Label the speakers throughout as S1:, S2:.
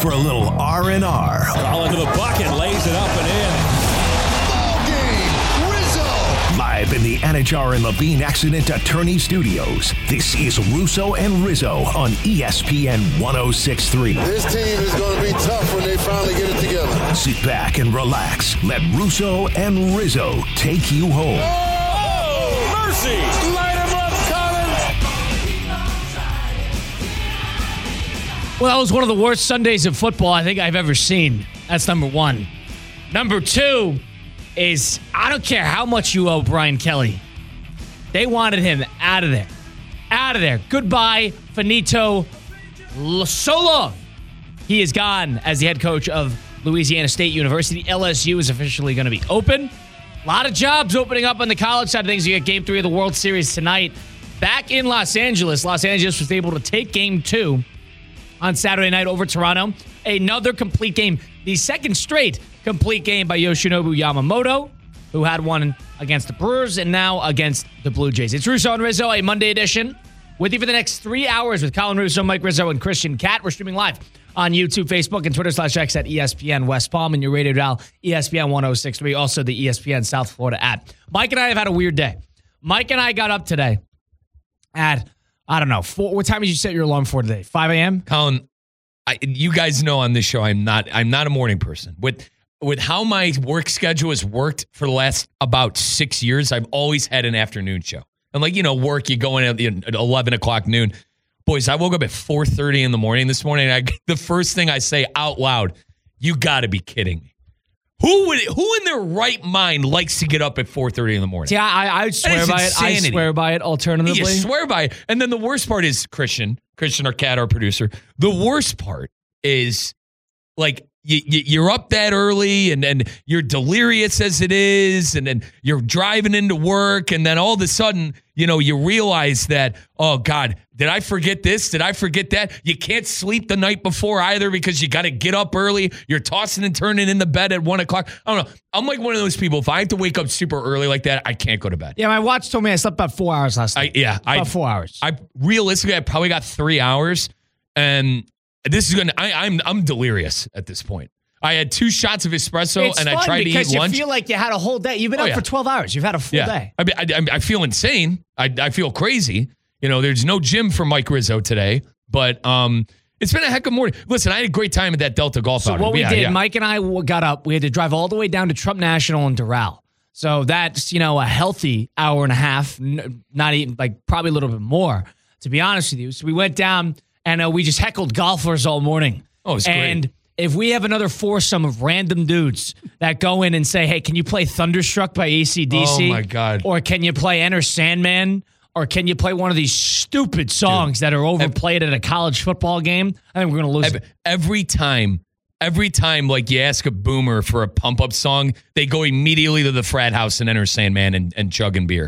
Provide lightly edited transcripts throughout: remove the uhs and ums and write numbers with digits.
S1: for a little R&R.
S2: Ball into the bucket, lays it up and in.
S1: Ball game, Rizzo! Live in the Anajar and Levine Accident Attorney Studios, this is Russo and Rizzo on ESPN 106.3.
S3: This team is going to be tough when they finally get it together.
S1: Sit back and relax. Let Russo and Rizzo take you home.
S2: Oh, mercy! Light him up, Colin!
S4: Well, that was one of the worst Sundays of football I think I've ever seen. That's number one. Number two is, I don't care how much you owe Brian Kelly. They wanted him out of there. Out of there. Goodbye, finito, so long. He is gone as the head coach of Louisiana State University. LSU is officially going to be open. A lot of jobs opening up on the college side of things. You got Game 3 of the World Series tonight. Back in Los Angeles. Los Angeles was able to take Game 2 on Saturday night over Toronto. Another complete game. The second straight complete game by Yoshinobu Yamamoto, who had one against the Brewers and now against the Blue Jays. It's Russo and Rizzo, a Monday edition. With you for the next 3 hours with Colin Russo, Mike Rizzo, and Christian Catt. We're streaming live on YouTube, Facebook, and Twitter/X at ESPN West Palm, and your radio dial, ESPN 106.3, also the ESPN South Florida app. Mike and I have had a weird day. Mike and I got up today at, I don't know, 4. What time did you set your alarm for today? 5 a.m.?
S5: Colin, you guys know on this show I'm not a morning person. With how my work schedule has worked for the last about 6 years, I've always had an afternoon show. And work, you go in at 11 o'clock noon. Boys, I woke up at 4:30 in the morning this morning, and the first thing I say out loud, you got to be kidding me. Who in their right mind likes to get up at 4:30 in the morning?
S4: Yeah, I swear by
S5: insanity.
S4: it. I swear by it, alternatively.
S5: You swear by it. And then the worst part is Christian or Cat, our producer. The worst part is, you're up that early and you're delirious as it is, and then you're driving into work, and then all of a sudden, you realize that, oh, God, did I forget this? Did I forget that? You can't sleep the night before either because you got to get up early. You're tossing and turning in the bed at 1 o'clock. I don't know. I'm like one of those people. If I have to wake up super early like that, I can't go to bed.
S4: Yeah, my watch told me I slept about 4 hours last night. About 4 hours.
S5: Realistically, I probably got 3 hours, and this is I'm delirious at this point. I had 2 shots of espresso, and I tried to eat lunch.
S4: Because you feel like you had a whole day. You've been up for 12 hours. You've had a full day.
S5: I feel insane. I feel crazy. There's no gym for Mike Rizzo today, but it's been a heck of a morning. Listen, I had a great time at that Delta Golf outing.
S4: So what we did, Mike and I got up. We had to drive all the way down to Trump National in Doral. So that's, a healthy hour and a half, not even, probably a little bit more, to be honest with you. So we went down, and we just heckled golfers all morning.
S5: Oh, it's great.
S4: If we have another foursome of random dudes that go in and say, hey, can you play Thunderstruck by AC/DC?
S5: Oh, my God.
S4: Or can you play Enter Sandman? Or can you play one of these stupid songs that are overplayed at a college football game? I think we're going to lose it.
S5: Every time, you ask a boomer for a pump-up song, they go immediately to the frat house and Enter Sandman and chugging beer.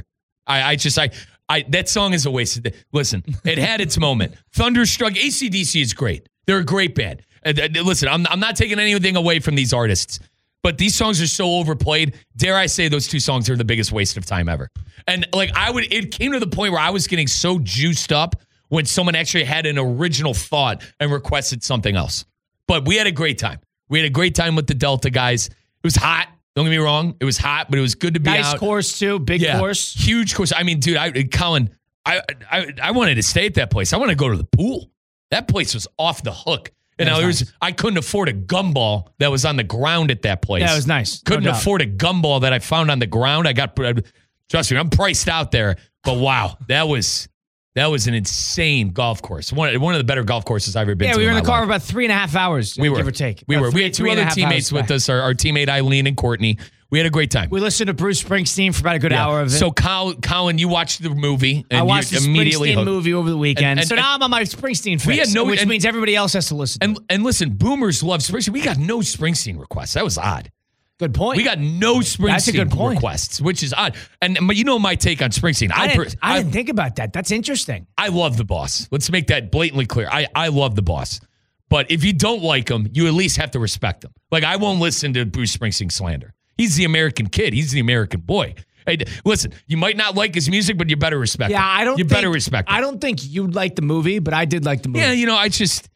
S5: That song is a waste. Listen, it had its moment. Thunderstruck, AC/DC is great. They're a great band. Listen, I'm not taking anything away from these artists, but these songs are so overplayed. Dare I say those 2 songs are the biggest waste of time ever. And it came to the point where I was getting so juiced up when someone actually had an original thought and requested something else. But we had a great time. We had a great time with the Delta guys. It was hot. Don't get me wrong. It was hot, but it was good to be out.
S4: Nice course, too. Big course.
S5: Huge course. I mean, dude, Colin, I wanted to stay at that place. I want to go to the pool. That place was off the hook. And I couldn't afford a gumball that was on the ground at that place.
S4: Yeah, it was nice.
S5: Couldn't afford a gumball that I found on the ground. Trust me, I'm priced out there. But wow, that was an insane golf course. One of the better golf courses I've ever been to.
S4: Yeah, we were in the car
S5: life.
S4: for about 3.5 hours, give or take.
S5: We had 2 other teammates with us, our teammate Eileen and Courtney. We had a great time.
S4: We listened to Bruce Springsteen for about a good hour of it.
S5: So, Colin, you watched the movie. And
S4: I watched the Springsteen
S5: hooked.
S4: movie over the weekend. So now I'm on my Springsteen fix, which means everybody else has to listen.
S5: And listen, boomers love Springsteen. We got no Springsteen requests. That was odd.
S4: Good point.
S5: We got no Springsteen requests, which is odd. But you know my take on Springsteen.
S4: I didn't think about that. That's interesting.
S5: I love the boss. Let's make that blatantly clear. I love the boss. But if you don't like him, you at least have to respect him. I won't listen to Bruce Springsteen slander. He's the American kid. He's the American boy. Hey, listen, you might not like his music, but you better respect him.
S4: Yeah,
S5: better respect him.
S4: I don't think you liked the movie, but I did like the movie.
S5: Yeah,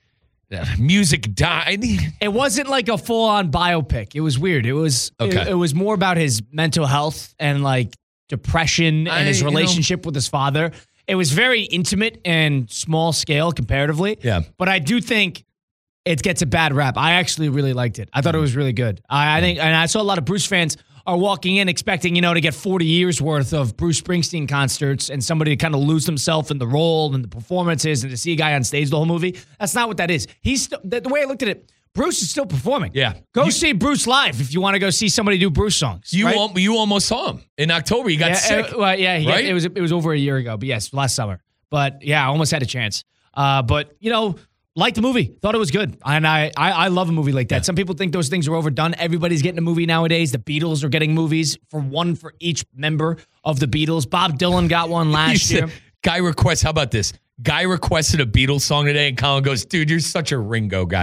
S5: music died.
S4: It wasn't like a full-on biopic. It was weird. It was
S5: Okay.
S4: it was more about his mental health and like depression and his relationship with his father. It was very intimate and small scale comparatively.
S5: Yeah.
S4: But I do think it gets a bad rap. I actually really liked it. I thought it was really good. I think, and I saw a lot of Bruce fans are walking in expecting, to get 40 years worth of Bruce Springsteen concerts and somebody to kind of lose themselves in the role and the performances and to see a guy on stage the whole movie. That's not what that is. The way I looked at it, Bruce is still performing.
S5: Yeah.
S4: Go see Bruce live if you want to go see somebody do Bruce songs.
S5: You
S4: right?
S5: you almost saw him in October. You got sick.
S4: Right?
S5: right?
S4: It was over a year ago, but yes, last summer. But yeah, I almost had a chance. But liked the movie. Thought it was good. And I love a movie like that. Yeah. Some people think those things are overdone. Everybody's getting a movie nowadays. The Beatles are getting movies for each member of the Beatles. Bob Dylan got one last year.
S5: Guy requests, how about this? Guy requested a Beatles song today, and Colin goes, dude, you're such a Ringo guy.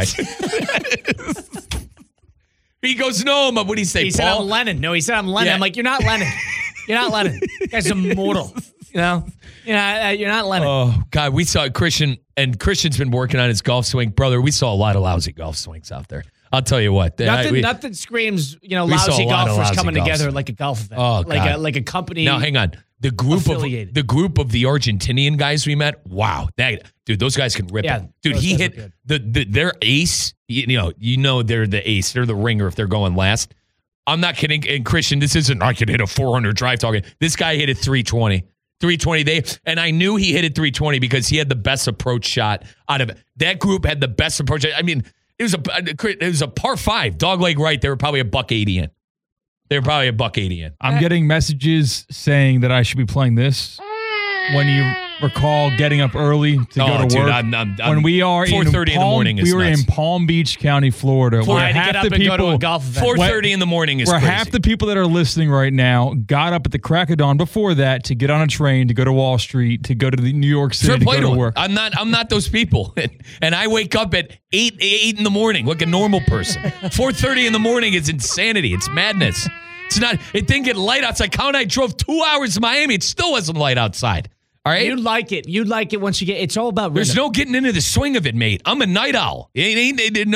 S5: He goes, no, what did he say,
S4: He
S5: Paul?
S4: said I'm Lennon. No, he said I'm Lennon.
S5: Yeah.
S4: I'm like, you're not Lennon. You're not Lennon. That guy's immortal. You're not Lennon.
S5: Oh, God, we saw Christian, and Christian's been working on his golf swing. Brother, we saw a lot of lousy golf swings out there. I'll tell you what.
S4: Nothing screams, lousy golfers coming together like a golf event.
S5: Oh, God.
S4: Like a company.
S5: Now, hang on. The group of the Argentinian guys we met, wow. Dude, those guys can rip it. Dude, he hit their ace. They're the ace. They're the ringer if they're going last. I'm not kidding. And Christian, this isn't, I could hit a 400 drive talking. This guy hit it 320. 320 and I knew he hit it 320 because he had the best approach shot out of it. That group had the best approach. I mean, it was a par 5, dogleg right. They were probably $180 in. They were probably $180 in.
S6: I'm getting messages saying that I should be playing this when you recall getting up early to go to work. When we are
S5: 4:30 in the morning is
S6: we were
S5: nuts.
S6: in Palm Beach County, Florida.
S4: Where half the people go to a golf event.
S5: 4:30 in the morning is
S6: where
S5: crazy.
S6: half the people that are listening right now got up at the crack of dawn before that to get on a train to go to Wall Street to go to New York City to go to work.
S5: I'm not those people, and I wake up at 8 in the morning like a normal person. 4:30 in the morning is insanity. It's madness. It's not. It didn't get light outside. Colin and I drove 2 hours to Miami. It still wasn't light outside. All right.
S4: You'd like it. You'd like it once you get. It's all about.
S5: There's no getting into the swing of it, mate. I'm a night owl. It ain't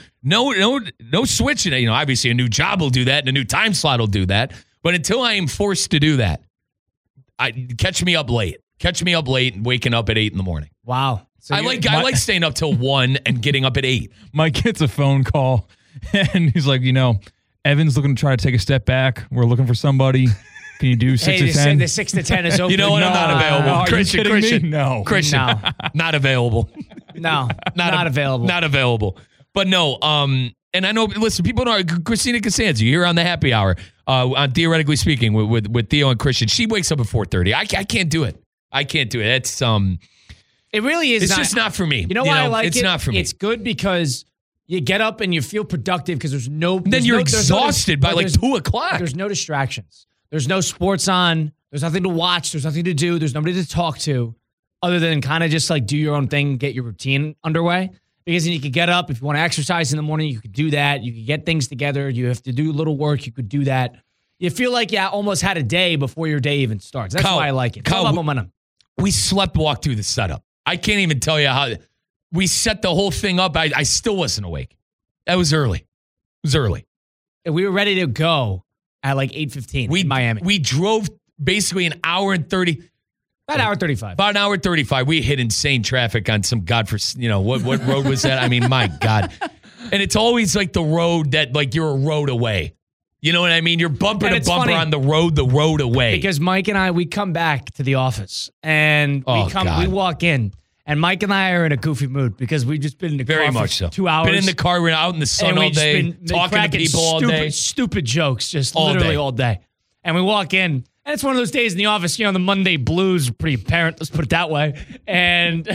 S5: no switching. Obviously a new job will do that, and a new time slot will do that. But until I am forced to do that, catch me up late. Catch me up late and waking up at 8 in the morning.
S4: Wow. So
S5: I like staying up till 1 and getting up at 8.
S6: Mike gets a phone call, and he's like, Evan's looking to try to take a step back. We're looking for somebody. Can you do 6 to 10?
S4: The 6 to 10 is open.
S5: You know what? I'm not available. Christian.
S6: No.
S5: Christian.
S4: No.
S5: Not available.
S4: No. Not available.
S5: Not available. But no, and I know, listen, people know Christina Costanza here on the happy hour, on Theoretically Speaking with Theo and Christian. She wakes up at 4:30. I can't do it. I can't do it. It's
S4: it really is.
S5: It's just not for me.
S4: You know why I like it?
S5: It's not for me.
S4: It's good because you get up and you feel productive because
S5: then you're exhausted by like 2 o'clock.
S4: There's no distractions. There's no sports on. There's nothing to watch. There's nothing to do. There's nobody to talk to other than kind of just like do your own thing, get your routine underway. Because then you could get up. If you want to exercise in the morning, you could do that. You could get things together. You have to do a little work. You could do that. You feel like you almost had a day before your day even starts. That's why I like it. It's all about momentum.
S5: We walk through the setup. I can't even tell you how we set the whole thing up. I still wasn't awake. That was early. It was early.
S4: And we were ready to go at like 8:15 in Miami.
S5: We drove basically an hour and 30.
S4: About an hour 35.
S5: About an hour 35. We hit insane traffic on some what road was that? I mean, my God. And it's always like the road that like you're a road away. You know what I mean? You're bumper to bumper on the road away.
S4: Because Mike and I, we come back to the office and we walk in. And Mike and I are in a goofy mood because we've just been in the car for 2 hours.
S5: Been in the car, we're out in the sun all day, talking to people all day.
S4: Stupid jokes, just literally all day. And we walk in, and it's one of those days in the office, the Monday blues are pretty apparent, let's put it that way. And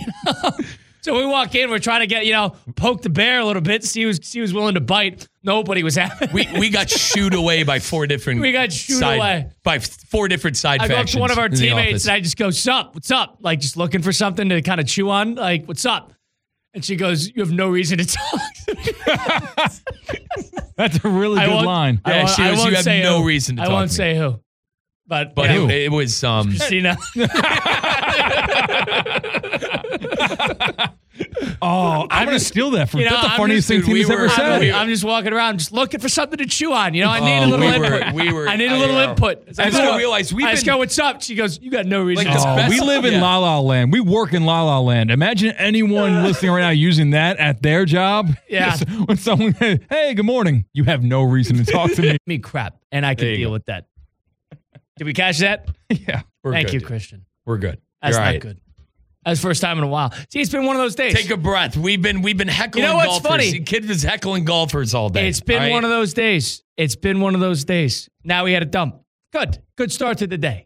S4: so we walk in, we're trying to get, poke the bear a little bit, see who's willing to bite. Nobody was having
S5: We got shooed away by 4 different by 4 different side factions.
S4: I go up to one of our teammates and I just go, "Sup? What's up?" Like just looking for something to kind of chew on. Like, "What's up?" And she goes, "You have no reason to talk."
S6: That's a really good line.
S5: Yeah, she goes, "You have no reason to talk."
S4: I won't say who. But
S5: who? It was
S4: Christina.
S6: Oh, I'm going to steal that from.
S4: You know,
S6: That's the
S4: I'm
S6: funniest
S4: just-
S6: thing
S5: dude,
S6: Tina's ever said.
S4: I'm just walking around, just looking for something to chew on. You know, I need a little input. I need a little input.
S5: I just realized
S4: I just go, what's up? She goes, you got no reason.
S5: Like,
S4: to
S5: best-
S6: We live in La La Land. We work in La La Land. Imagine anyone listening right now using that at their job.
S4: Yeah.
S6: When someone, hey, good morning. You have no reason to talk to me.
S4: me crap, and I can
S5: There you
S4: deal
S5: go.
S4: with that. Did we catch that?
S6: Yeah.
S5: We're
S4: Thank
S5: good,
S4: you,
S5: dude.
S4: Christian.
S5: We're good.
S4: That's
S5: You're
S4: not
S5: right.
S4: good. That's the first time in a while. See, it's been one of those days.
S5: Take a breath. We've been heckling
S4: You know what's
S5: golfers.
S4: funny?
S5: The kid was heckling golfers all day.
S4: It's been
S5: all right?
S4: one of those days. It's been one of those days. Now we had a dump. Good. Good start to the day.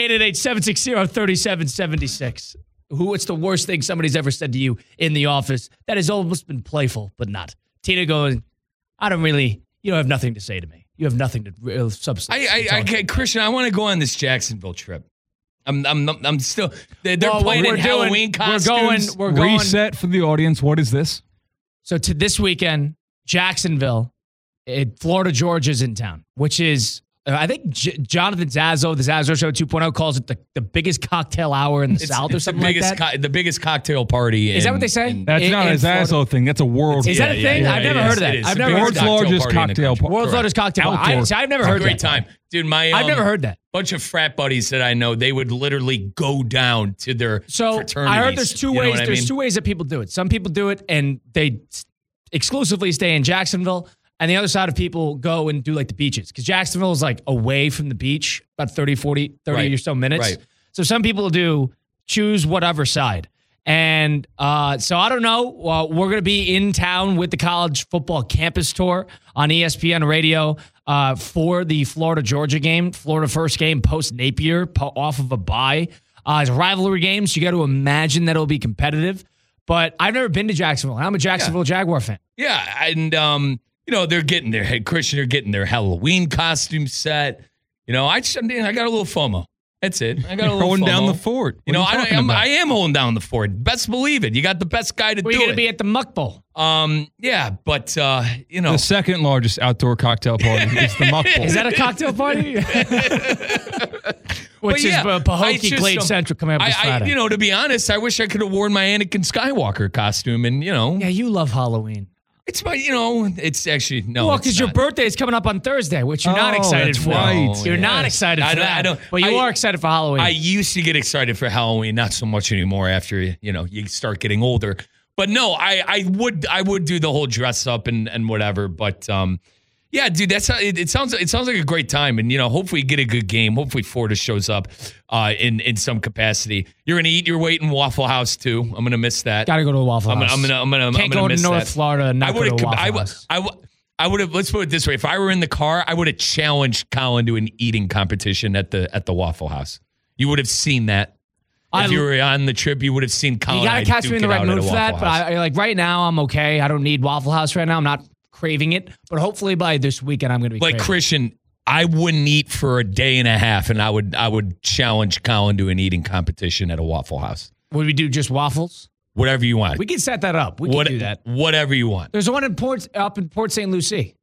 S4: 888-760-3776. What's the worst thing somebody's ever said to you in the office that has almost been playful, but not? Tina going, you don't have nothing to say to me. You have nothing to real substance.
S5: Okay, Christian, I want to go on this Jacksonville trip. I'm still. They're playing in Halloween costumes.
S4: We're going.
S6: Reset for the audience. What is this?
S4: So to this weekend, Jacksonville, Florida Georgia's in town, which is, I think Jonathan Zazzo, the Zazzo Show 2.0, calls it the biggest cocktail hour in the South or something like that.
S5: The biggest cocktail party.
S4: Is that what they say?
S6: That's not a Zazzle thing. That's a world.
S4: Is that a thing? I've never heard of that. I've never heard
S6: World's
S4: of that.
S6: largest cocktail party.
S4: World's largest cocktail party.
S6: Outdoor.
S4: I've never heard
S5: Great
S4: that.
S5: time. Dude,
S4: I've never heard that.
S5: Bunch of frat buddies that I know, they would literally go down to their
S4: So
S5: fraternities.
S4: I heard there's two
S5: You know
S4: ways.
S5: what I
S4: There's
S5: mean?
S4: two ways that people do it. Some people do it and they exclusively stay in Jacksonville, and the other side of people go and do like the beaches, because Jacksonville is like away from the beach, about 30
S5: Right.
S4: or so minutes.
S5: Right.
S4: So some people choose whatever side. And so I don't know. We're going to be in town with the college football campus tour on ESPN radio for the Florida-Georgia game. Florida first game post-Napier, off of a bye. It's a rivalry game, so you got to imagine that it'll be competitive. But I've never been to Jacksonville, and I'm a Jacksonville Jaguar fan.
S5: Yeah, and they're getting their Christian. They're getting their Halloween costume set. You know, I got a little FOMO. That's it. I got a little
S6: Going
S5: FOMO.
S6: down the fort.
S5: You know,
S6: What are you talking about?
S5: I am holding down the fort. Best believe it. You got the best guy to
S4: We're
S5: do
S4: going
S5: it.
S4: to be at the Muck Bowl.
S5: Yeah, but you know,
S6: The second largest outdoor cocktail party is the Muck Bowl.
S4: Is that a cocktail party? Which is Pahokee Glade Central coming up this Friday.
S5: You know, to be honest, I wish I could have worn my Anakin Skywalker costume, and you know,
S4: Yeah, you love Halloween.
S5: it's my, it's actually no.
S4: Well,
S5: it's
S4: because your
S5: not.
S4: birthday is coming up on Thursday, which you're not
S6: Oh,
S4: excited
S6: that's
S4: for.
S6: right.
S4: You're not
S5: Yes.
S4: excited for
S5: I
S4: that.
S5: don't-
S4: but you
S5: I-
S4: are excited for Halloween.
S5: I used to get excited for Halloween, not so much anymore after you start getting older. But no, I would do the whole dress up and whatever. But yeah, dude, that's how, it sounds like a great time, and hopefully you get a good game. Hopefully Florida shows up in some capacity. You're gonna eat your weight in Waffle House too. I'm gonna miss that.
S4: Got to go to a Waffle House.
S5: I'm gonna
S4: Can't go to
S5: miss
S4: North
S5: that.
S4: Florida and not go to a Waffle House.
S5: I would have. Let's put it this way: if I were in the car, I would have challenged Colin to an eating competition at the Waffle House. You would have seen that. If you were on the trip, you would have seen Colin.
S4: You got to catch me in the right mood for that.
S5: But
S4: But I like right now, I'm okay. I don't need Waffle House right now. I'm not craving it. But hopefully by this weekend, I'm going to be
S5: like
S4: craving.
S5: Christian, I wouldn't eat for a day and a half, and I would challenge Colin to an eating competition at a Waffle House.
S4: Would we do just waffles?
S5: Whatever you want.
S4: We can set that up. We can do that.
S5: Whatever you want.
S4: There's one up in Port St. Lucie.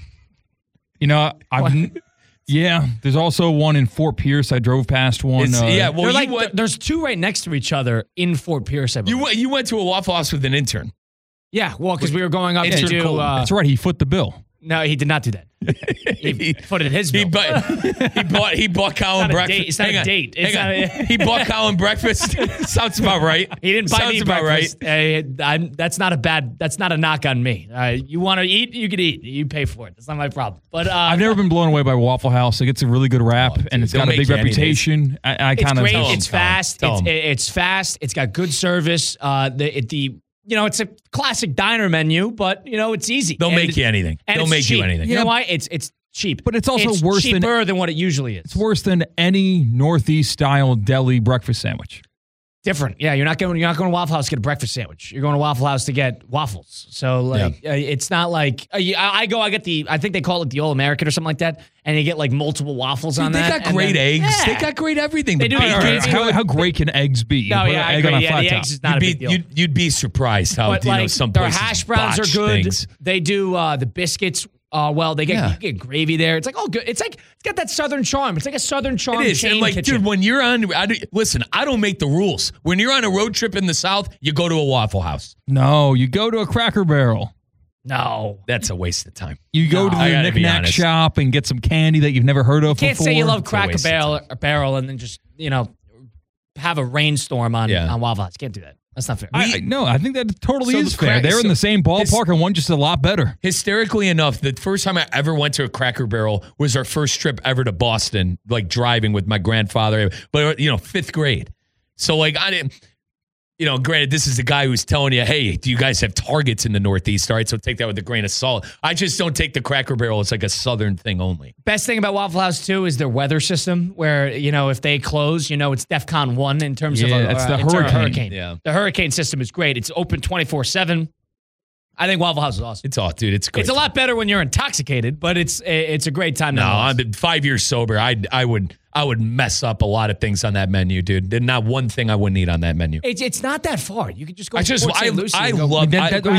S6: Yeah, there's also one in Fort Pierce. I drove past one.
S4: There's two right next to each other in Fort Pierce. I believe.
S5: You went to a Waffle House with an intern.
S4: Yeah, well, because we were going up to
S5: Intern
S4: do.
S5: Colton.
S6: That's right. He foot the bill.
S4: No, he did not do that. He put it in his bill.
S5: He bought Colin breakfast.
S4: It's not a date. It's not a
S5: He bought Colin breakfast. Sounds about right.
S4: He didn't buy
S5: Sounds
S4: me
S5: about
S4: breakfast.
S5: right.
S4: That's not a knock on me. You want to eat, you can eat. You pay for it. That's not my problem. But
S6: I've never been blown away by Waffle House. It gets a really good rap, and it's
S5: they'll
S6: got a
S5: make
S6: big
S5: you any
S6: reputation. I
S4: it's
S6: kind of
S4: great.
S5: Tell 'em,
S4: It's
S5: Colin.
S4: fast.
S5: Tell 'em.
S4: It's fast. It's got good service. It's a classic diner menu, but it's easy.
S5: They'll make you anything.
S4: And
S5: They'll
S4: it's
S5: make
S4: cheap.
S5: you anything.
S4: You know why? It's cheap.
S6: But it's also worse than-
S4: cheaper than what it usually is.
S6: It's worse than any Northeast style deli breakfast sandwich.
S4: Different. Yeah, you're not going to Waffle House to get a breakfast sandwich. You're going to Waffle House to get waffles. So it's not like I get I think they call it the All American or something like that, and you get like multiple waffles on
S5: They
S4: that.
S5: got great eggs.
S4: Yeah.
S5: They got great everything.
S4: They
S5: The
S4: do.
S5: bacon-
S4: All right,
S6: How great can eggs be? You
S4: No,
S6: put
S4: yeah,
S6: an
S4: I
S6: egg on
S4: agree.
S6: a flat
S4: The
S6: top.
S4: eggs is not a big deal.
S5: You'd be surprised how
S4: But
S5: some
S4: their
S5: places
S4: hash browns are
S5: botch
S4: good.
S5: things.
S4: They do the biscuits Well, you get gravy there. It's like, oh, good. It's got that Southern charm. It's like a Southern charm.
S5: It is.
S4: Chain
S5: And like,
S4: kitchen.
S5: dude, when you're on, listen, I don't make the rules. When you're on a road trip in the South, you go to a Waffle House.
S6: No, you go to a Cracker Barrel.
S4: No.
S5: That's a waste of time.
S6: You go to the knick-knack shop and get some candy that you've never heard of before.
S4: Can't say you love Cracker Barrel and then just, have a rainstorm on Waffle House. Can't do that. That's not fair.
S6: No, I think that totally is fair. They're in the same ballpark and one just a lot better.
S5: Hysterically enough, the first time I ever went to a Cracker Barrel was our first trip ever to Boston, like driving with my grandfather. But, 5th grade. So, like, I didn't... granted, this is the guy who's telling you, hey, do you guys have Targets in the Northeast? All right, so take that with a grain of salt. I just don't take the Cracker Barrel. It's like a Southern thing only.
S4: Best thing about Waffle House, too, is their weather system where, if they close, it's DEFCON 1 in terms of
S6: it's the hurricane.
S4: Yeah. The hurricane system is great. It's open 24/7. I think Waffle House is awesome.
S5: It's awesome, dude. It's great.
S4: It's a lot better when you're intoxicated, but it's a great time.
S5: No, I've been 5 years sober. I would mess up a lot of things on that menu, dude. There's not one thing I wouldn't eat on that menu.
S4: It's not that far. You could just go.
S5: I love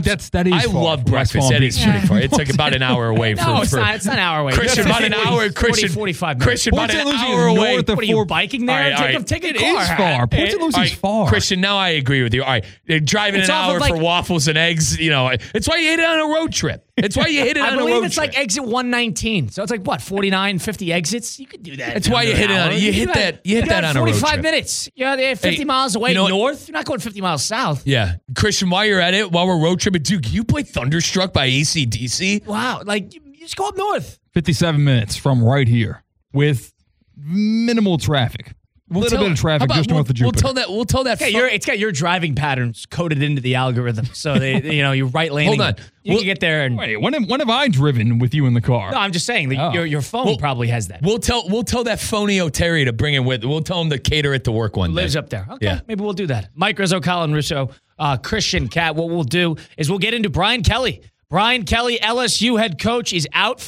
S5: breakfast. That is pretty far. It's like about an hour away.
S4: It's not an hour away.
S5: Christian, about an hour.
S4: 45 minutes.
S5: Christian, about an hour away.
S4: What are you biking there? Take a car.
S6: It is far. Port St. Lucie is far.
S5: Christian, now I agree with you. All right, driving an hour for waffles and eggs. It's why you hit it on a road trip. It's why you hit it on a road trip. I believe
S4: it's like exit 119. So it's like, what, 49, 50 exits? You could do that.
S5: That's why you hit it on. You hit that on a road trip.
S4: 45 minutes. They're 50 miles away north. You're not going 50 miles south.
S5: Yeah. Christian, while you're at it, while we're road tripping, dude, can you play Thunderstruck by AC/DC?
S4: Wow. Like, you just go up north.
S6: 57 minutes from right here with minimal traffic. A little bit of traffic just north of Jupiter.
S5: We'll tell that.
S4: It's got your driving patterns coded into the algorithm. So you right laning.
S5: Hold on.
S4: You can get there.
S6: Wait, when have I driven with you in the car?
S4: No, I'm just saying that your phone probably has that.
S5: We'll tell that phonio Terry to bring him with. We'll tell him to cater it to work one day.
S4: Lives up there. Okay, maybe we'll do that. Mike Rizzo, Colin Russo, Christian Cat. What we'll do is we'll get into Brian Kelly. Brian Kelly, LSU head coach, is out.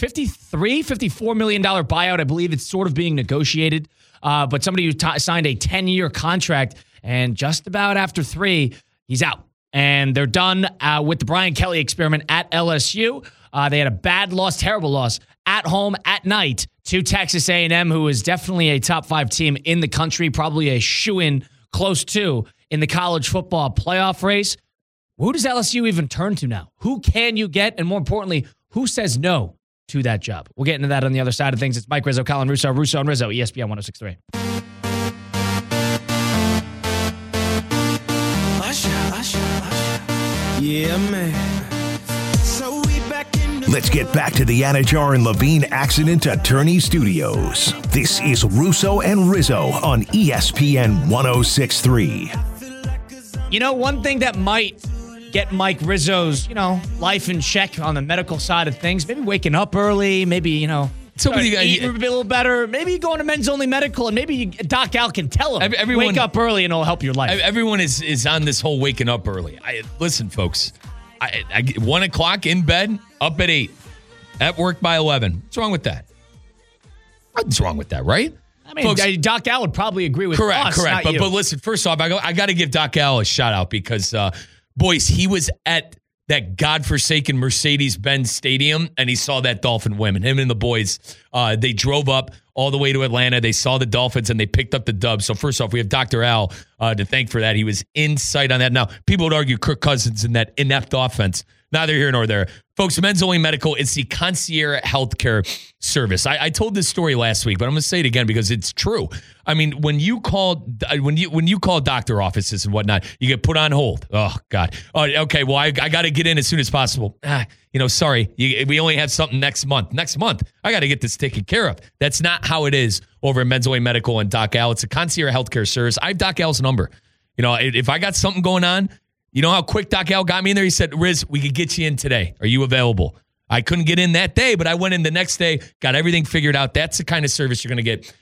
S4: $54 million buyout. I believe it's sort of being negotiated. But somebody who signed a 10-year contract, and just about after 3, he's out. And they're done with the Brian Kelly experiment at LSU. They had a bad loss, terrible loss, at home at night to Texas A&M, who is definitely a top 5 team in the country, probably a shoo-in close to in the college football playoff race. Who does LSU even turn to now? Who can you get? And more importantly, who says no to that job? We'll get into that on the other side of things. It's Mike Rizzo, Colin Russo, Russo and Rizzo, ESPN 106.3.
S7: Yeah, man. So we back in
S1: Let's get back to the Anajar and Levine Accident Attorney Studios. This is Russo and Rizzo on ESPN 106.3.
S4: One thing that might get Mike Rizzo's, life in check on the medical side of things. Maybe waking up early. Maybe, eating a little better. Maybe going to Men's Only Medical, and maybe Doc Al can tell him, wake up early and it'll help your life.
S5: Everyone is on this whole waking up early. Listen, folks, I 1 o'clock in bed, up at 8, at work by 11. What's wrong with that? What's wrong with that, right?
S4: I mean, folks, Doc Al would probably agree with us.
S5: Correct. But listen, first off, I got to give Doc Al a shout out because, boys, he was at that godforsaken Mercedes-Benz Stadium, and he saw that Dolphin women. Him and the boys, they drove up all the way to Atlanta. They saw the Dolphins, and they picked up the dub. So first off, we have Dr. Al to thank for that. He was in sight on that. Now, people would argue Kirk Cousins in that inept offense. Neither here nor there. Folks, Men's Only Medical, it's the concierge healthcare service. I told this story last week, but I'm going to say it again because it's true. I mean, when you call doctor offices and whatnot, you get put on hold. Oh, God. Okay, well, I got to get in as soon as possible. Sorry, we only have something next month. Next month, I got to get this taken care of. That's not how it is over at Men's Only Medical and Doc Al. It's a concierge healthcare service. I have Doc Al's number. If I got something going on, you know how quick Doc Al got me in there? He said, Riz, we could get you in today. Are you available? I couldn't get in that day, but I went in the next day, got everything figured out. That's the kind of service you're going to get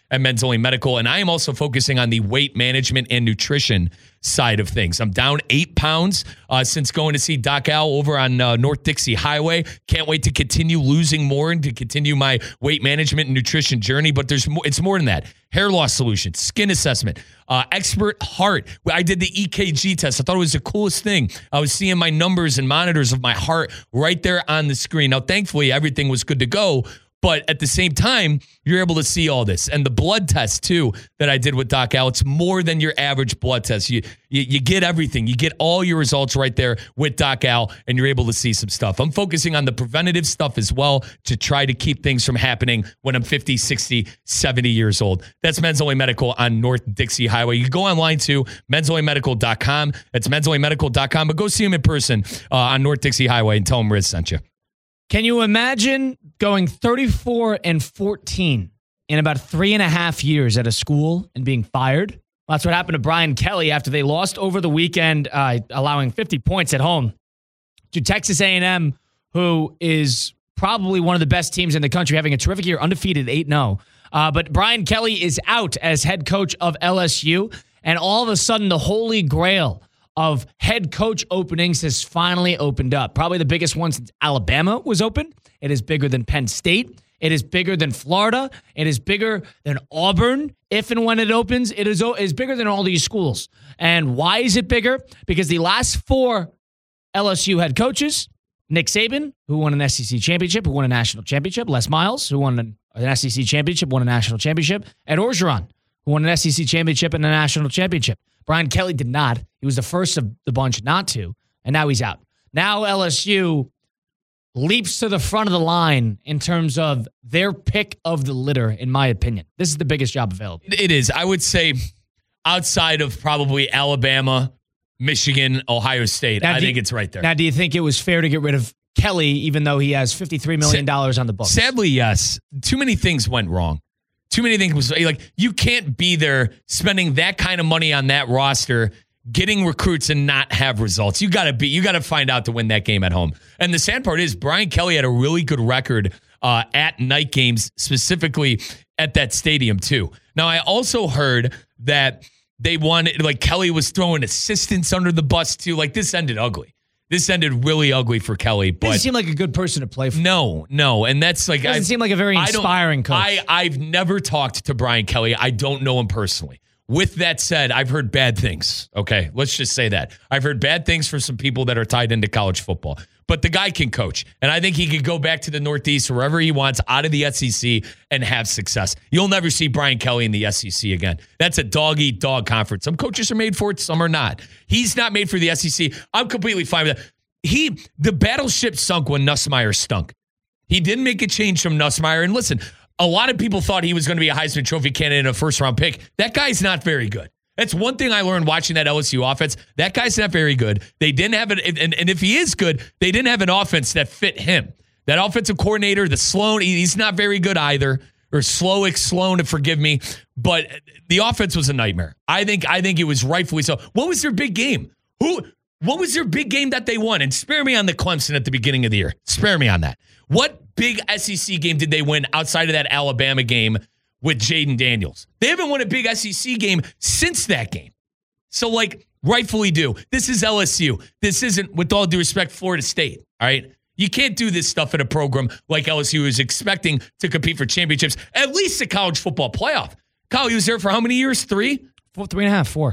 S5: at Men's Only Medical. And I am also focusing on the weight management and nutrition side of things. I'm down 8 pounds since going to see Doc Al over on North Dixie Highway. Can't wait to continue losing more and to continue my weight management and nutrition journey. But there's more. It's more than that. Hair loss solutions, skin assessment, expert heart. I did the EKG test. I thought it was the coolest thing. I was seeing my numbers and monitors of my heart right there on the screen. Now, thankfully, everything was good to go. But at the same time, you're able to see all this. And the blood test, too, that I did with Doc Al, it's more than your average blood test. You get everything. You get all your results right there with Doc Al, and you're able to see some stuff. I'm focusing on the preventative stuff as well to try to keep things from happening when I'm 50, 60, 70 years old. That's Men's Only Medical on North Dixie Highway. You can go online to mensonlymedical.com. That's mensonlymedical.com. But go see him in person on North Dixie Highway and tell him Riz sent you.
S4: Can you imagine going 34-14 in about 3.5 years at a school and being fired? Well, that's what happened to Brian Kelly after they lost over the weekend, allowing 50 points at home to Texas A&M, who is probably one of the best teams in the country, having a terrific year, undefeated 8-0. But Brian Kelly is out as head coach of LSU, and all of a sudden the holy grail of head coach openings has finally opened up. Probably the biggest one since Alabama was open. It is bigger than Penn State. It is bigger than Florida. It is bigger than Auburn. If and when it opens, it is bigger than all these schools. And why is it bigger? Because the last 4 LSU head coaches, Nick Saban, who won an SEC championship, who won a national championship, Les Miles, who won an SEC championship, won a national championship, Ed Orgeron, who won an SEC championship and a national championship. Brian Kelly did not. He was the first of the bunch not to, and now he's out. Now LSU leaps to the front of the line in terms of their pick of the litter, in my opinion. This is the biggest job available.
S5: It is. I would say outside of probably Alabama, Michigan, Ohio State, I think it's right there.
S4: Now, do you think it was fair to get rid of Kelly, even though he has $53 million on the books?
S5: Sadly, yes. Too many things went wrong. Too many things. Like, you can't be there spending that kind of money on that roster, getting recruits and not have results. You got to find out to win that game at home. And the sad part is Brian Kelly had a really good record at night games, specifically at that stadium too. Now, I also heard that they wanted, like, Kelly was throwing assistants under the bus too. Like, this ended ugly. This ended really ugly for Kelly. But
S4: doesn't seem like a good person to play for.
S5: No. And that's like...
S4: Doesn't seem like a very inspiring coach.
S5: I've never talked to Brian Kelly. I don't know him personally. With that said, I've heard bad things. Okay, let's just say that. I've heard bad things from some people that are tied into college football. But the guy can coach. And I think he could go back to the Northeast, wherever he wants, out of the SEC, and have success. You'll never see Brian Kelly in the SEC again. That's a dog-eat-dog conference. Some coaches are made for it, some are not. He's not made for the SEC. I'm completely fine with that. The battleship sunk when Nussmeier stunk. He didn't make a change from Nussmeier. And listen, a lot of people thought he was going to be a Heisman Trophy candidate and a first-round pick. That guy's not very good. That's one thing I learned watching that LSU offense. That guy's not very good. They didn't have it, and if he is good, they didn't have an offense that fit him. That offensive coordinator, the Sloan, he's not very good either. Or Sloan, forgive me. But the offense was a nightmare. I think it was rightfully so. What was their big game? What was their big game that they won? And spare me on the Clemson at the beginning of the year. Spare me on that. What big SEC game did they win outside of that Alabama game with Jaden Daniels? They haven't won a big SEC game since that game. So, like, rightfully do. This is LSU. This isn't, with all due respect, Florida State. All right? You can't do this stuff at a program like LSU is expecting to compete for championships, at least the college football playoff. Kyle, he was there for how many years? 3?
S4: 3.5, 4.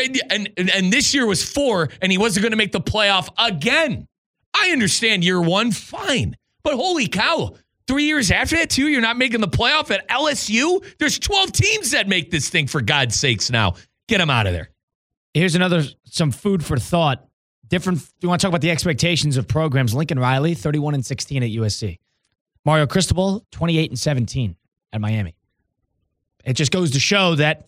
S5: And this year was 4, and he wasn't going to make the playoff again. I understand year 1, fine. But holy cow, 3 years after that, too, you're not making the playoff at LSU? There's 12 teams that make this thing, for God's sakes now. Get them out of there.
S4: Here's some food for thought. Different. You want to talk about the expectations of programs? Lincoln Riley, 31-16 at USC. Mario Cristobal, 28-17 at Miami. It just goes to show that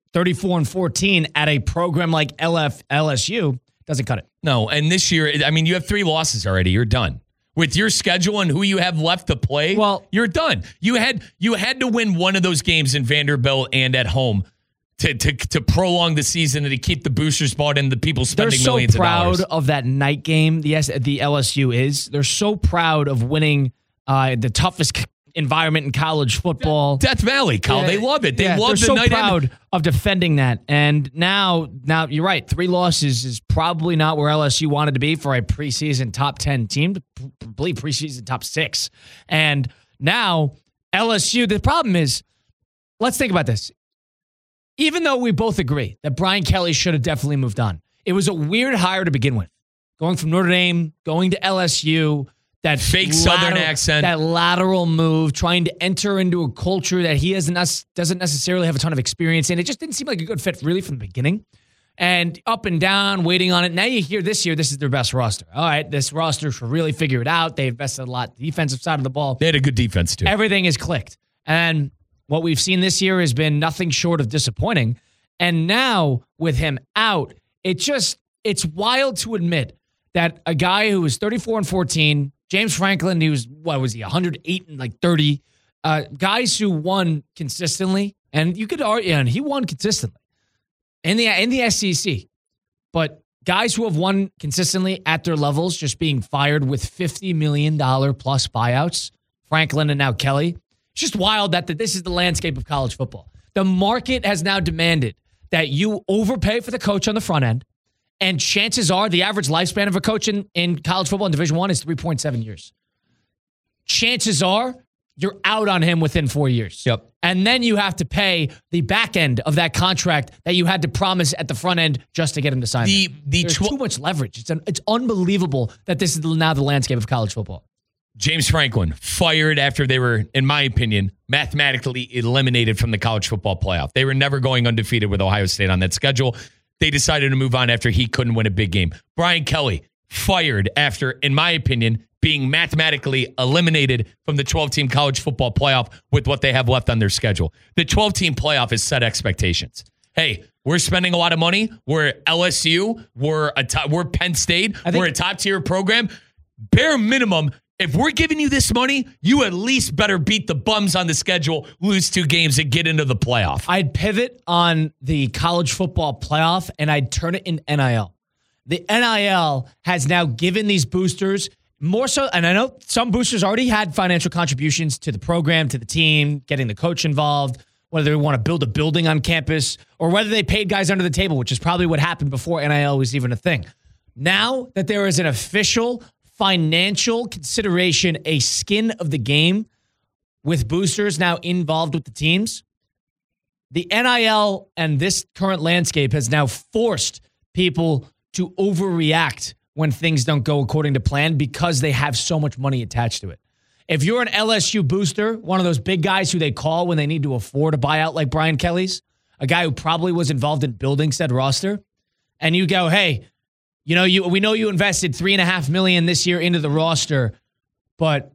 S4: 34-14 at a program like LSU doesn't cut it.
S5: No, and this year, I mean, you have 3 losses already. You're done. With your schedule and who you have left to play, well, you're done. You had to win one of those games in Vanderbilt and at home to prolong the season and to keep the boosters bought in, the people spending millions of dollars.
S4: They're so proud of that night game. The LSU is. They're so proud of winning the toughest environment in college football.
S5: Death Valley, Kyle. Yeah. They love it. They love
S4: they're
S5: the
S4: so
S5: night
S4: proud of defending that. And now you're right. 3 losses is probably not where LSU wanted to be for a preseason top 10 team. I believe preseason top 6. And now LSU, the problem is, let's think about this. Even though we both agree that Brian Kelly should have definitely moved on, it was a weird hire to begin with. Going from Notre Dame, going to LSU, that
S5: fake Southern accent,
S4: that lateral move, trying to enter into a culture that he doesn't necessarily have a ton of experience in. It just didn't seem like a good fit really from the beginning. And up and down, waiting on it. Now you hear this year, this is their best roster. All right, this roster should really figure it out. They invested a lot in the defensive side of the ball.
S5: They had a good defense too.
S4: Everything is clicked. And what we've seen this year has been nothing short of disappointing. And now with him out, it's wild to admit that a guy who was 34-14, James Franklin, he was 108 and 30, guys who won consistently, and you could argue, and he won consistently in the SEC, but guys who have won consistently at their levels just being fired with $50 million plus buyouts, Franklin and now Kelly. It's just wild that this is the landscape of college football. The market has now demanded that you overpay for the coach on the front end. And chances are the average lifespan of a coach in college football in Division I is 3.7 years. Chances are you're out on him within 4 years.
S5: Yep.
S4: And then you have to pay the back end of that contract that you had to promise at the front end just to get him to sign. There's too much leverage. It's unbelievable that this is now the landscape of college football.
S5: James Franklin fired after they were, in my opinion, mathematically eliminated from the college football playoff. They were never going undefeated with Ohio State on that schedule. They decided to move on after he couldn't win a big game. Brian Kelly fired after, in my opinion, being mathematically eliminated from the 12-team college football playoff with what they have left on their schedule. The 12-team playoff has set expectations. Hey, we're spending a lot of money. We're LSU. We're Penn State. We're a top-tier program. Bare minimum, if we're giving you this money, you at least better beat the bums on the schedule, lose 2 games, and get into the playoff.
S4: I'd pivot on the college football playoff, and I'd turn it in NIL. The NIL has now given these boosters more so, and I know some boosters already had financial contributions to the program, to the team, getting the coach involved, whether they want to build a building on campus, or whether they paid guys under the table, which is probably what happened before NIL was even a thing. Now that there is an official financial consideration, a skin of the game with boosters now involved with the teams, the NIL and this current landscape has now forced people to overreact when things don't go according to plan because they have so much money attached to it. If you're an LSU booster, one of those big guys who they call when they need to afford a buyout like Brian Kelly's, a guy who probably was involved in building said roster, and you go, hey, we know you invested $3.5 million this year into the roster, but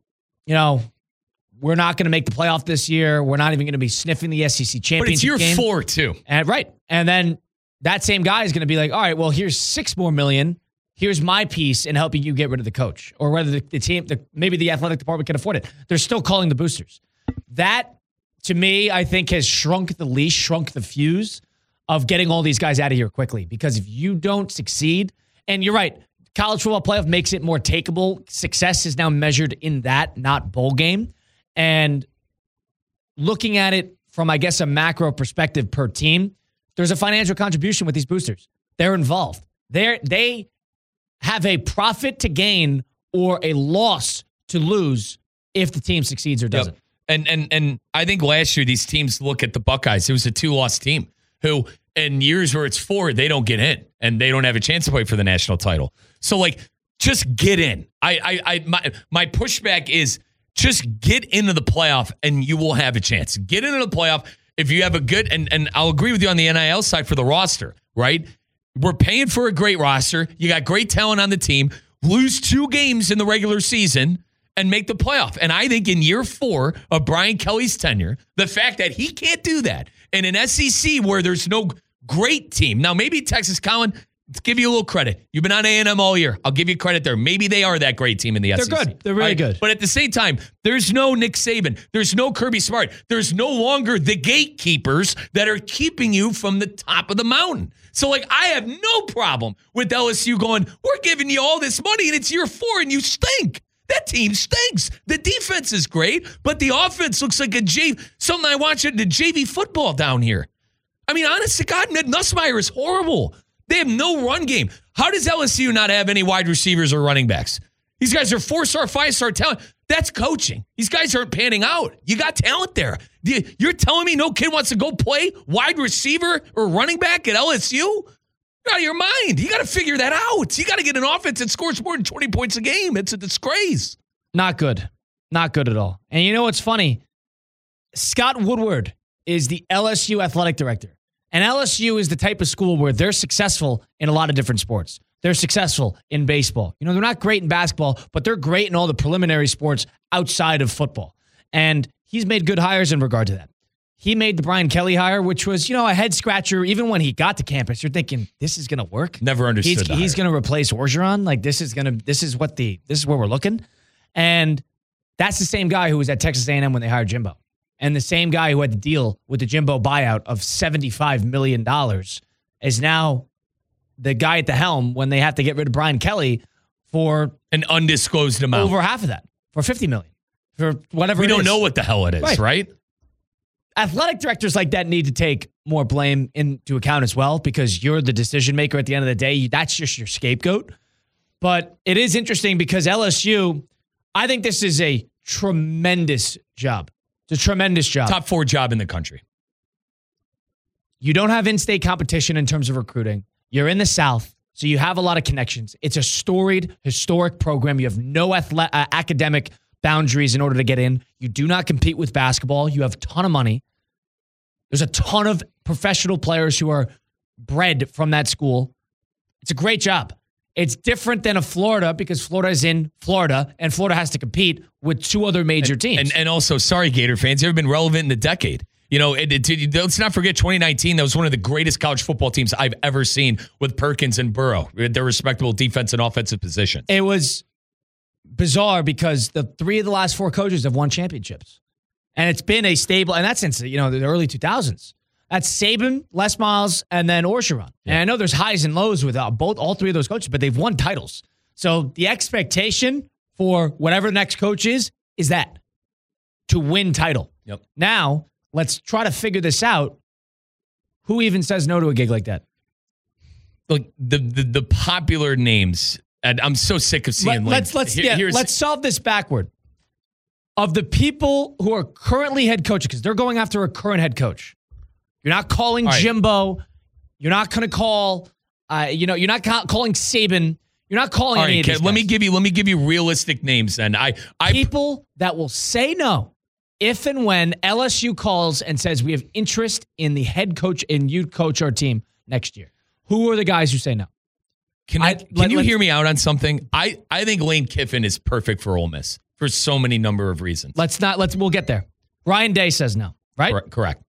S4: we're not going to make the playoff this year. We're not even going to be sniffing the SEC championship.
S5: But it's year
S4: game.
S5: 4 too,
S4: right? And then that same guy is going to be like, all right, well, here's $6 more million. Here's my piece in helping you get rid of the coach, or whether the team, maybe the athletic department can afford it. They're still calling the boosters. That, to me, I think has shrunk the leash, shrunk the fuse of getting all these guys out of here quickly. Because if you don't succeed. And you're right, college football playoff makes it more takeable. Success is now measured in that, not bowl game. And looking at it from, I guess, a macro perspective per team, there's a financial contribution with these boosters. They're involved. They have a profit to gain or a loss to lose if the team succeeds or doesn't.
S5: Yep. And I think last year these teams look at the Buckeyes. It was a 2-loss team who, in years where it's 4, they don't get in and they don't have a chance to play for the national title. So, just get in. My pushback is just get into the playoff and you will have a chance. Get into the playoff if you have a good, and I'll agree with you on the NIL side for the roster, right? We're paying for a great roster. You got great talent on the team. Lose 2 games in the regular season and make the playoff. And I think in year 4 of Brian Kelly's tenure, the fact that he can't do that in an SEC where there's no great team. Now, maybe Texas, Colin, let's give you a little credit. You've been on A&M all year. I'll give you credit there. Maybe they are that great team in the SEC.
S4: They're good. They're really good.
S5: But at the same time, there's no Nick Saban. There's no Kirby Smart. There's no longer the gatekeepers that are keeping you from the top of the mountain. So, I have no problem with LSU going, we're giving you all this money and it's year 4 and you stink. That team stinks. The defense is great, but the offense looks like something I watch in the JV football down here. I mean, honest to God, Nussmeier is horrible. They have no run game. How does LSU not have any wide receivers or running backs? These guys are 4-star, 5-star talent. That's coaching. These guys aren't panning out. You got talent there. You're telling me no kid wants to go play wide receiver or running back at LSU? You're out of your mind. You got to figure that out. You got to get an offense that scores more than 20 points a game. It's a disgrace.
S4: Not good. Not good at all. And you know what's funny? Scott Woodward is the LSU athletic director. And LSU is the type of school where they're successful in a lot of different sports. They're successful in baseball. You know, they're not great in basketball, but they're great in all the preliminary sports outside of football. And he's made good hires in regard to that. He made the Brian Kelly hire, which was, a head scratcher. Even when he got to campus, you're thinking, this is going to work.
S5: Never understood that.
S4: He's going to replace Orgeron. Like, this is where we're looking. And that's the same guy who was at Texas A&M when they hired Jimbo. And the same guy who had to deal with the Jimbo buyout of $75 million is now the guy at the helm when they have to get rid of Brian Kelly for
S5: an undisclosed amount.
S4: Over half of that. For $50 million. For whatever
S5: we
S4: it is.
S5: We don't know what the hell it is, right?
S4: Athletic directors like that need to take more blame into account as well, because you're the decision maker at the end of the day. That's just your scapegoat. But it is interesting because LSU, I think this is a tremendous job. It's a tremendous job.
S5: Top 4 job in the country.
S4: You don't have in-state competition in terms of recruiting. You're in the South, so you have a lot of connections. It's a storied, historic program. You have no academic boundaries in order to get in. You do not compete with basketball. You have a ton of money. There's a ton of professional players who are bred from that school. It's a great job. It's different than a Florida because Florida is in Florida, and Florida has to compete with 2 other major teams.
S5: And also, sorry, Gator fans, they've been relevant in the decade. Let's not forget 2019. That was one of the greatest college football teams I've ever seen with Perkins and Burrow. Their respectable defense and offensive positions.
S4: It was bizarre because 3 of the last 4 coaches have won championships. And it's been a stable, and that's since the early 2000s. That's Saban, Les Miles, and then Orgeron. Yeah. And I know there's highs and lows with all 3 of those coaches, but they've won titles. So the expectation for whatever the next coach is that, to win title.
S5: Yep.
S4: Now, let's try to figure this out. Who even says no to a gig like that?
S5: Look, the popular names, and I'm so sick of seeing.
S4: Let's solve this backward. Of the people who are currently head coaches, because they're going after a current head coach. You're not calling Jimbo. You're not going to call. You're not calling Saban. You're not calling any of these guys.
S5: Let me give you realistic names. Then
S4: people that will say no if and when LSU calls and says we have interest in the head coach and you coach our team next year. Who are the guys who say no?
S5: Can you hear me out on something? I think Lane Kiffin is perfect for Ole Miss for so many number of reasons.
S4: We'll get there. Ryan Day says no, right?
S5: Correct.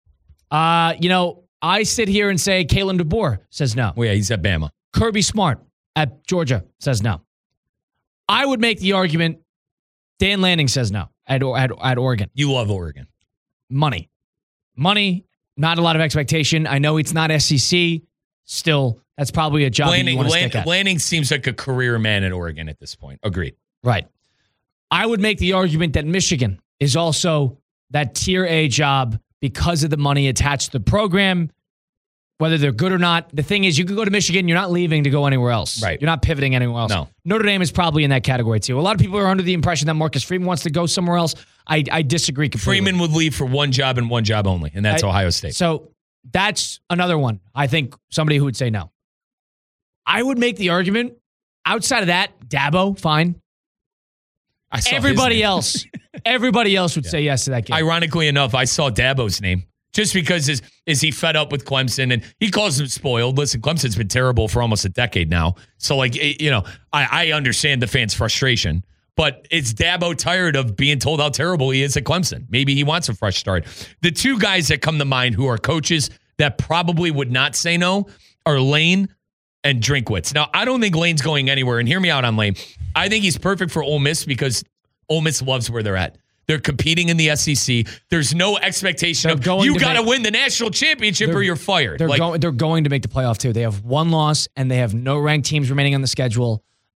S4: I sit here and say Kalen DeBoer says no.
S5: Well, yeah, he's at Bama.
S4: Kirby Smart at Georgia says no. I would make the argument Dan Lanning says no at Oregon.
S5: You love Oregon.
S4: Money, not a lot of expectation. I know it's not SEC. Still, that's probably a job you want to stick at.
S5: Lanning seems like a career man at Oregon at this point. Agreed.
S4: Right. I would make the argument that Michigan is also that tier A job because of the money attached to the program, whether they're good or not. The thing is, you could go to Michigan, you're not leaving to go anywhere else.
S5: Right.
S4: You're not pivoting anywhere else.
S5: No.
S4: Notre Dame is probably in that category too. A lot of people are under the impression that Marcus Freeman wants to go somewhere else. I disagree completely.
S5: Freeman would leave for one job and one job only, and that's Ohio State.
S4: So that's another one. I think somebody who would say no. I would make the argument, outside of that, Dabo, fine. Everybody else would say yes to that game.
S5: Ironically enough, I saw Dabo's name just because is he fed up with Clemson, and he calls him spoiled. Listen, Clemson's been terrible for almost a decade now. So, I understand the fans' frustration, but it's Dabo tired of being told how terrible he is at Clemson. Maybe he wants a fresh start. The 2 guys that come to mind who are coaches that probably would not say no are Lane and Drinkwitz. Now, I don't think Lane's going anywhere, and hear me out on Lane. I think he's perfect for Ole Miss because Ole Miss loves where they're at. They're competing in the SEC. There's no expectation of you got to win the national championship or you're fired.
S4: They're going to make the playoff too. They have 1 loss and they have no ranked teams remaining on the schedule.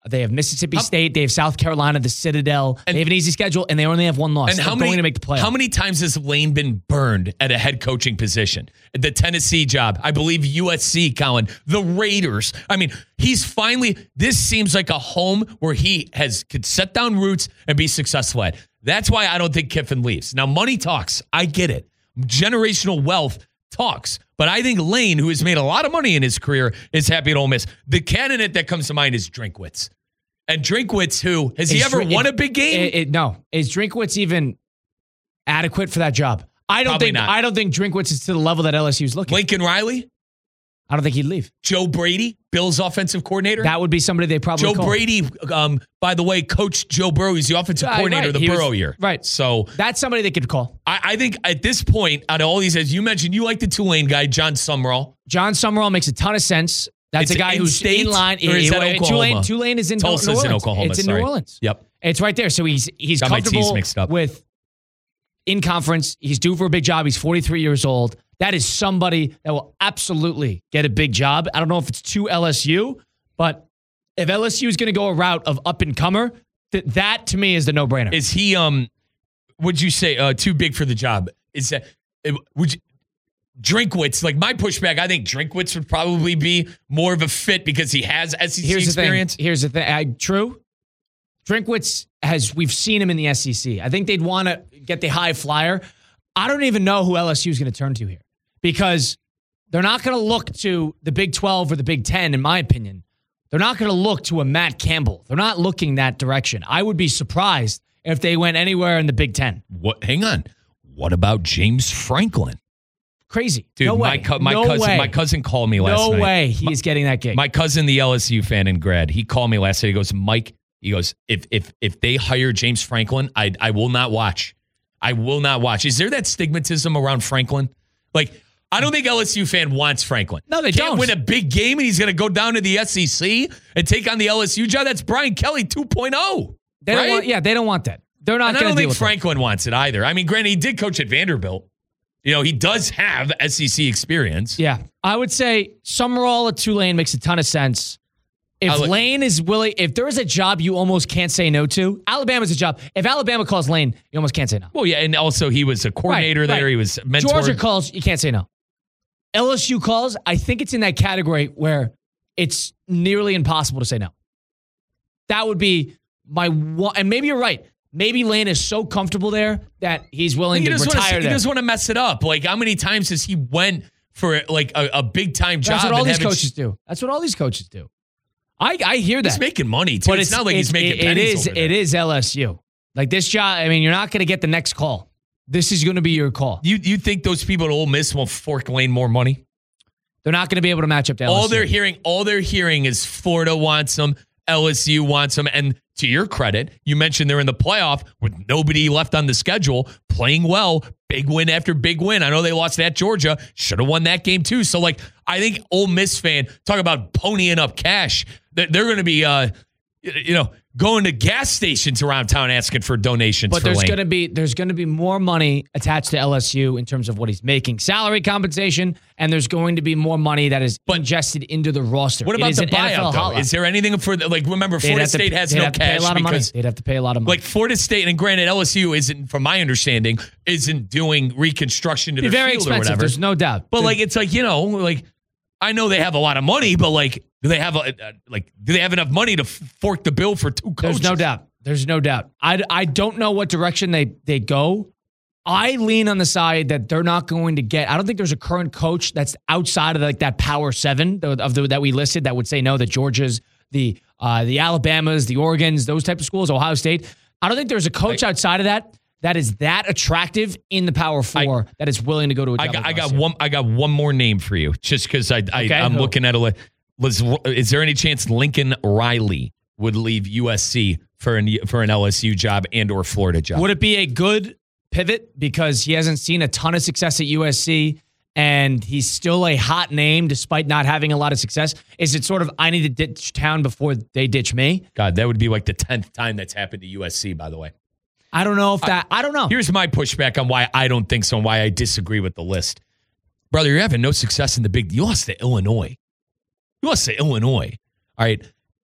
S4: They have Mississippi State. They have South Carolina, the Citadel. They have an easy schedule, and they only have one loss.
S5: And
S4: They're going to make the playoffs.
S5: How many times has Lane been burned at a head coaching position? The Tennessee job, I believe USC, Colin, the Raiders. I mean, he's finally, this seems like a home where he could set down roots and be successful at. That's why I don't think Kiffin leaves. Now, money talks. I get it. Generational wealth talks. But I think Lane, who has made a lot of money in his career, is happy at Ole Miss. The candidate that comes to mind is Drinkwitz. And Drinkwitz, who, has he ever won a big game?
S4: No. Is Drinkwitz even adequate for that job? I don't think Drinkwitz is to the level that LSU is looking.
S5: Lincoln Riley?
S4: I don't think he'd leave.
S5: Joe Brady, Bill's offensive coordinator?
S4: That would be somebody they probably call.
S5: Brady, by the way, coached Joe Burrow. He's the offensive coordinator of the Burrow year.
S4: Right.
S5: So
S4: that's somebody they could call.
S5: I think at this point, out of all these, as you mentioned, you like the Tulane guy, John Summerall.
S4: John Summerall makes a ton of sense. That's a guy who's in line.
S5: Or is that Oklahoma?
S4: Tulane is in
S5: Tulsa's
S4: New Orleans.
S5: In Oklahoma.
S4: It's in New Orleans.
S5: Yep.
S4: It's right there. So he's
S5: got
S4: comfortable with in conference. He's due for a big job. He's 43 years old. That is somebody that will absolutely get a big job. I don't know if it's to LSU, but if LSU is going to go a route of up-and-comer, that to me is the no-brainer.
S5: Is he, would you say, too big for the job? Is that, Drinkwitz, like my pushback, I think Drinkwitz would probably be more of a fit because he has SEC experience.
S4: Here's the thing. True. Drinkwitz we've seen him in the SEC. I think they'd want to get the high flyer. I don't even know who LSU is going to turn to here because they're not going to look to the Big 12 or the Big 10, in my opinion. They're not going to look to a Matt Campbell. They're not looking that direction. I would be surprised if they went anywhere in the Big 10.
S5: Hang on. What about James Franklin?
S4: Crazy.
S5: Dude,
S4: no way.
S5: My cousin called me last night.
S4: No way he is getting that gig.
S5: My cousin, the LSU fan in grad, he called me last night. He goes, Mike, if they hire James Franklin, I will not watch. I will not watch. Is there that stigmatism around Franklin? Like, I don't think LSU fan wants Franklin.
S4: No, they
S5: Can't
S4: don't.
S5: win a big game and he's going to go down to the SEC and take on the LSU job. That's Brian Kelly 2.0.
S4: They don't want that. They're not going to deal with
S5: I don't think Franklin wants it either. I mean, granted, he did coach at Vanderbilt. You know, he does have SEC experience.
S4: Yeah. I would say Summerall at Tulane makes a ton of sense. If Lane is willing, if there is a job you almost can't say no to, Alabama's a job. If Alabama calls Lane, you almost can't say no.
S5: Well, yeah, and also he was a coordinator there. Right. He was mentored.
S4: Georgia calls, you can't say no. LSU calls, I think it's in that category where it's nearly impossible to say no. That would be my one, and maybe you're right. Maybe Lane is so comfortable there that he's willing to retire there.
S5: He doesn't want to mess it up. Like, how many times has he went for like a big-time job?
S4: That's what all these coaches do. That's what all these coaches do. I hear that.
S5: He's making money, too. But it's not like he's making pennies over there.
S4: It is LSU. Like, this job, I mean, you're not going to get the next call. This is going to be your call.
S5: You think those people at Ole Miss will fork Lane more money?
S4: They're not going to be able to match up to LSU.
S5: All they're hearing is Florida wants them, LSU wants them, and to your credit, you mentioned they're in the playoff with nobody left on the schedule, playing well, big win after big win. I know they lost at Georgia, should have won that game too. So, like, I think Ole Miss fan, talk about ponying up cash, they're going to be, going to gas stations around town asking for donations.
S4: But
S5: for
S4: there's
S5: Lane.
S4: going to be more money attached to LSU in terms of what he's making, salary compensation, and there's going to be more money that is ingested into the roster.
S5: What about the buyout, though? Is there anything for, like, remember, Florida State has no cash because
S4: they'd have to pay a lot of money.
S5: Like, Florida State, and granted, LSU isn't, from my understanding, isn't doing reconstruction to the
S4: very
S5: field
S4: expensive,
S5: or whatever.
S4: There's no doubt.
S5: But, like, it's like, I know they have a lot of money, but, like, do they have enough money to fork the bill for two coaches?
S4: There's no doubt. I don't know what direction they go. I lean on the side that they're not going to get. I don't think there's a current coach that's outside of like that Power 7 that we listed that would say no. The Georgias, the Alabamas, the Oregons, those type of schools, Ohio State. I don't think there's a coach outside of that is that attractive in the Power 4 that is willing to go to a job.
S5: I got one more name for you, just because I'm looking at a. Is there any chance Lincoln Riley would leave USC for an LSU job and or Florida job?
S4: Would it be a good pivot because he hasn't seen a ton of success at USC and he's still a hot name despite not having a lot of success? Is it sort of, I need to ditch town before they ditch me?
S5: God, that would be like the 10th time that's happened to USC, by the way.
S4: I don't know if I don't know.
S5: Here's my pushback on why I don't think so and why I disagree with the list. Brother, you're having no success in the big, you lost to Illinois. You lost to Illinois. All right.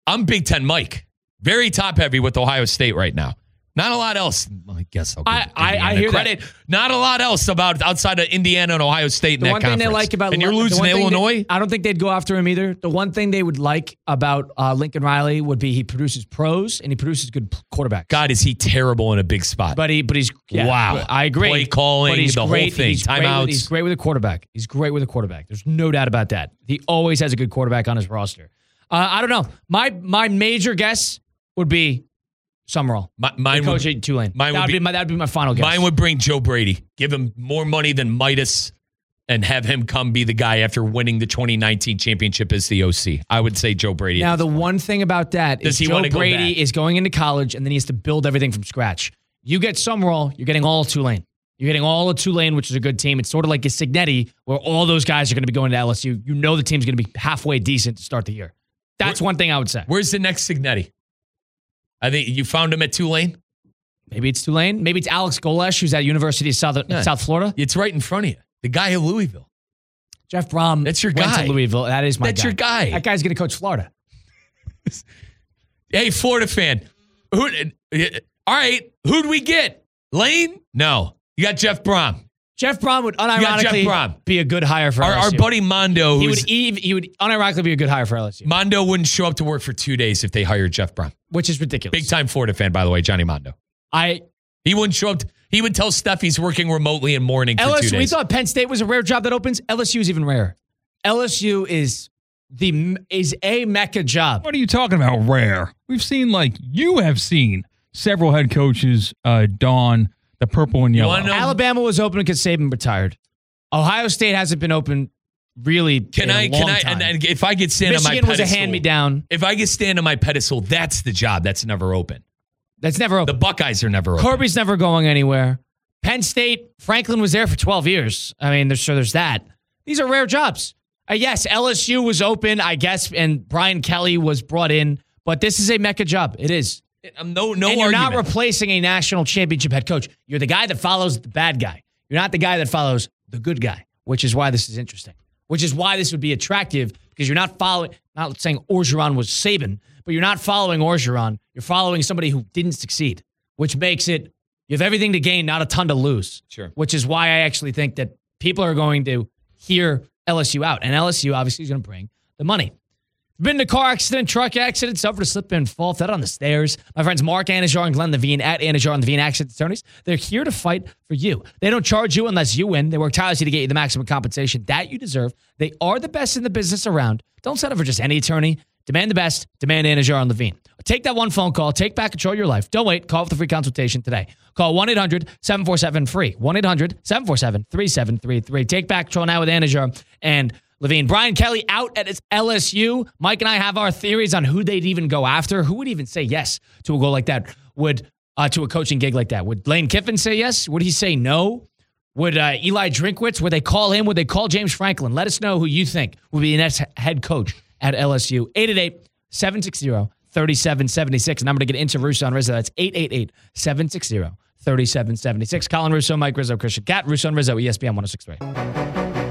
S5: I'm Big Ten Mike. Very top heavy with Ohio State right now. Not a lot else. I guess I'll give
S4: I hear
S5: credit.
S4: that.
S5: Not a lot else outside of Indiana and Ohio State in
S4: The
S5: that
S4: one
S5: conference.
S4: thing they like about
S5: and you're losing to Illinois?
S4: I don't think they'd go after him either. The one thing they would like about Lincoln Riley would be he produces pros and he produces good quarterbacks.
S5: God, is he terrible in a big spot.
S4: But he's
S5: wow.
S4: I agree.
S5: Play calling,
S4: but he's
S5: the
S4: great.
S5: whole thing, timeouts.
S4: He's great with a quarterback. He's great with a quarterback. There's no doubt about that. He always has a good quarterback on his roster. I don't know. My major guess would be Summerall.
S5: Mine
S4: coach at Tulane. That'd be my final guess.
S5: Mine would bring Joe Brady. Give him more money than Midas and have him come be the guy after winning the 2019 championship as the OC. I would say Joe Brady.
S4: Now, the one thing about that is Joe Brady is going into college and then he has to build everything from scratch. You get Summerall, you're getting all of Tulane. You're getting all of Tulane, which is a good team. It's sort of like a Signetti, where all those guys are going to be going to LSU. You know the team's going to be halfway decent to start the year. That's one thing I would say.
S5: Where's the next Signetti? I think you found him at Tulane.
S4: Maybe it's Tulane. Maybe it's Alex Golesh, who's at University of South Florida.
S5: It's right in front of you. The guy at Louisville.
S4: Jeff Brom.
S5: That's your
S4: went
S5: guy.
S4: to Louisville. That is my guy.
S5: That's your guy.
S4: That guy's going to coach Florida.
S5: Hey, Florida fan. All right. Who'd we get? Lane? No. You got Jeff Brom.
S4: Jeff Brom would unironically be a good hire for LSU.
S5: Our buddy Mondo.
S4: He would unironically be a good hire for LSU.
S5: Mondo wouldn't show up to work for 2 days if they hired Jeff Brom.
S4: Which is ridiculous.
S5: Big time Florida fan, by the way, Johnny Mondo. He wouldn't show up. He would tell Steph he's working remotely in morning for 2 days.
S4: We thought Penn State was a rare job that opens. LSU is even rarer. LSU is a mecca job.
S6: What are you talking about, rare? We've seen, you have seen several head coaches don the purple and yellow.
S4: Alabama was open because Saban retired. Ohio State hasn't been open really in a long time.
S5: And if I could stand on my pedestal.
S4: Michigan was a hand-me-down.
S5: If I could stand on my pedestal, that's the job. That's never open.
S4: That's never open.
S5: The Buckeyes are never open.
S4: Kirby's never going anywhere. Penn State, Franklin was there for 12 years. I mean, there's that. These are rare jobs. Yes, LSU was open, I guess, and Brian Kelly was brought in, but this is a mecca job. It is.
S5: No
S4: and
S5: argument.
S4: You're not replacing a national championship head coach. You're the guy that follows the bad guy. You're not the guy that follows the good guy, which is why this is interesting, which is why this would be attractive, because you're not following, not saying Orgeron was Saban, but you're not following Orgeron. You're following somebody who didn't succeed, which makes it, you have everything to gain, not a ton to lose.
S5: Sure.
S4: Which is why I actually think that people are going to hear LSU out. And LSU obviously is going to bring the money. Been in a car accident, truck accident, suffered a slip and fall, fell on the stairs. My friends Mark Anajar and Glenn Levine at Anajar and Levine Accident Attorneys, they're here to fight for you. They don't charge you unless you win. They work tirelessly to get you the maximum compensation that you deserve. They are the best in the business around. Don't settle for just any attorney. Demand the best. Demand Anajar and Levine. Take that one phone call. Take back control of your life. Don't wait. Call for the free consultation today. Call 1-800-747-FREE. 1-800-747-3733. Take back control now with Anajar and Levine. Brian Kelly out at his LSU. Mike and I have our theories on who they'd even go after. Who would even say yes to a goal like that? To a coaching gig like that? Would Lane Kiffin say yes? Would he say no? Would Eli Drinkwitz, would they call him? Would they call James Franklin? Let us know who you think would be the next head coach at LSU. 888-760-3776. Number to get into Russo and Rizzo. That's 888-760-3776. Colin Russo, Mike Rizzo, Christian Gatt, Russo and Rizzo, ESPN 106.3.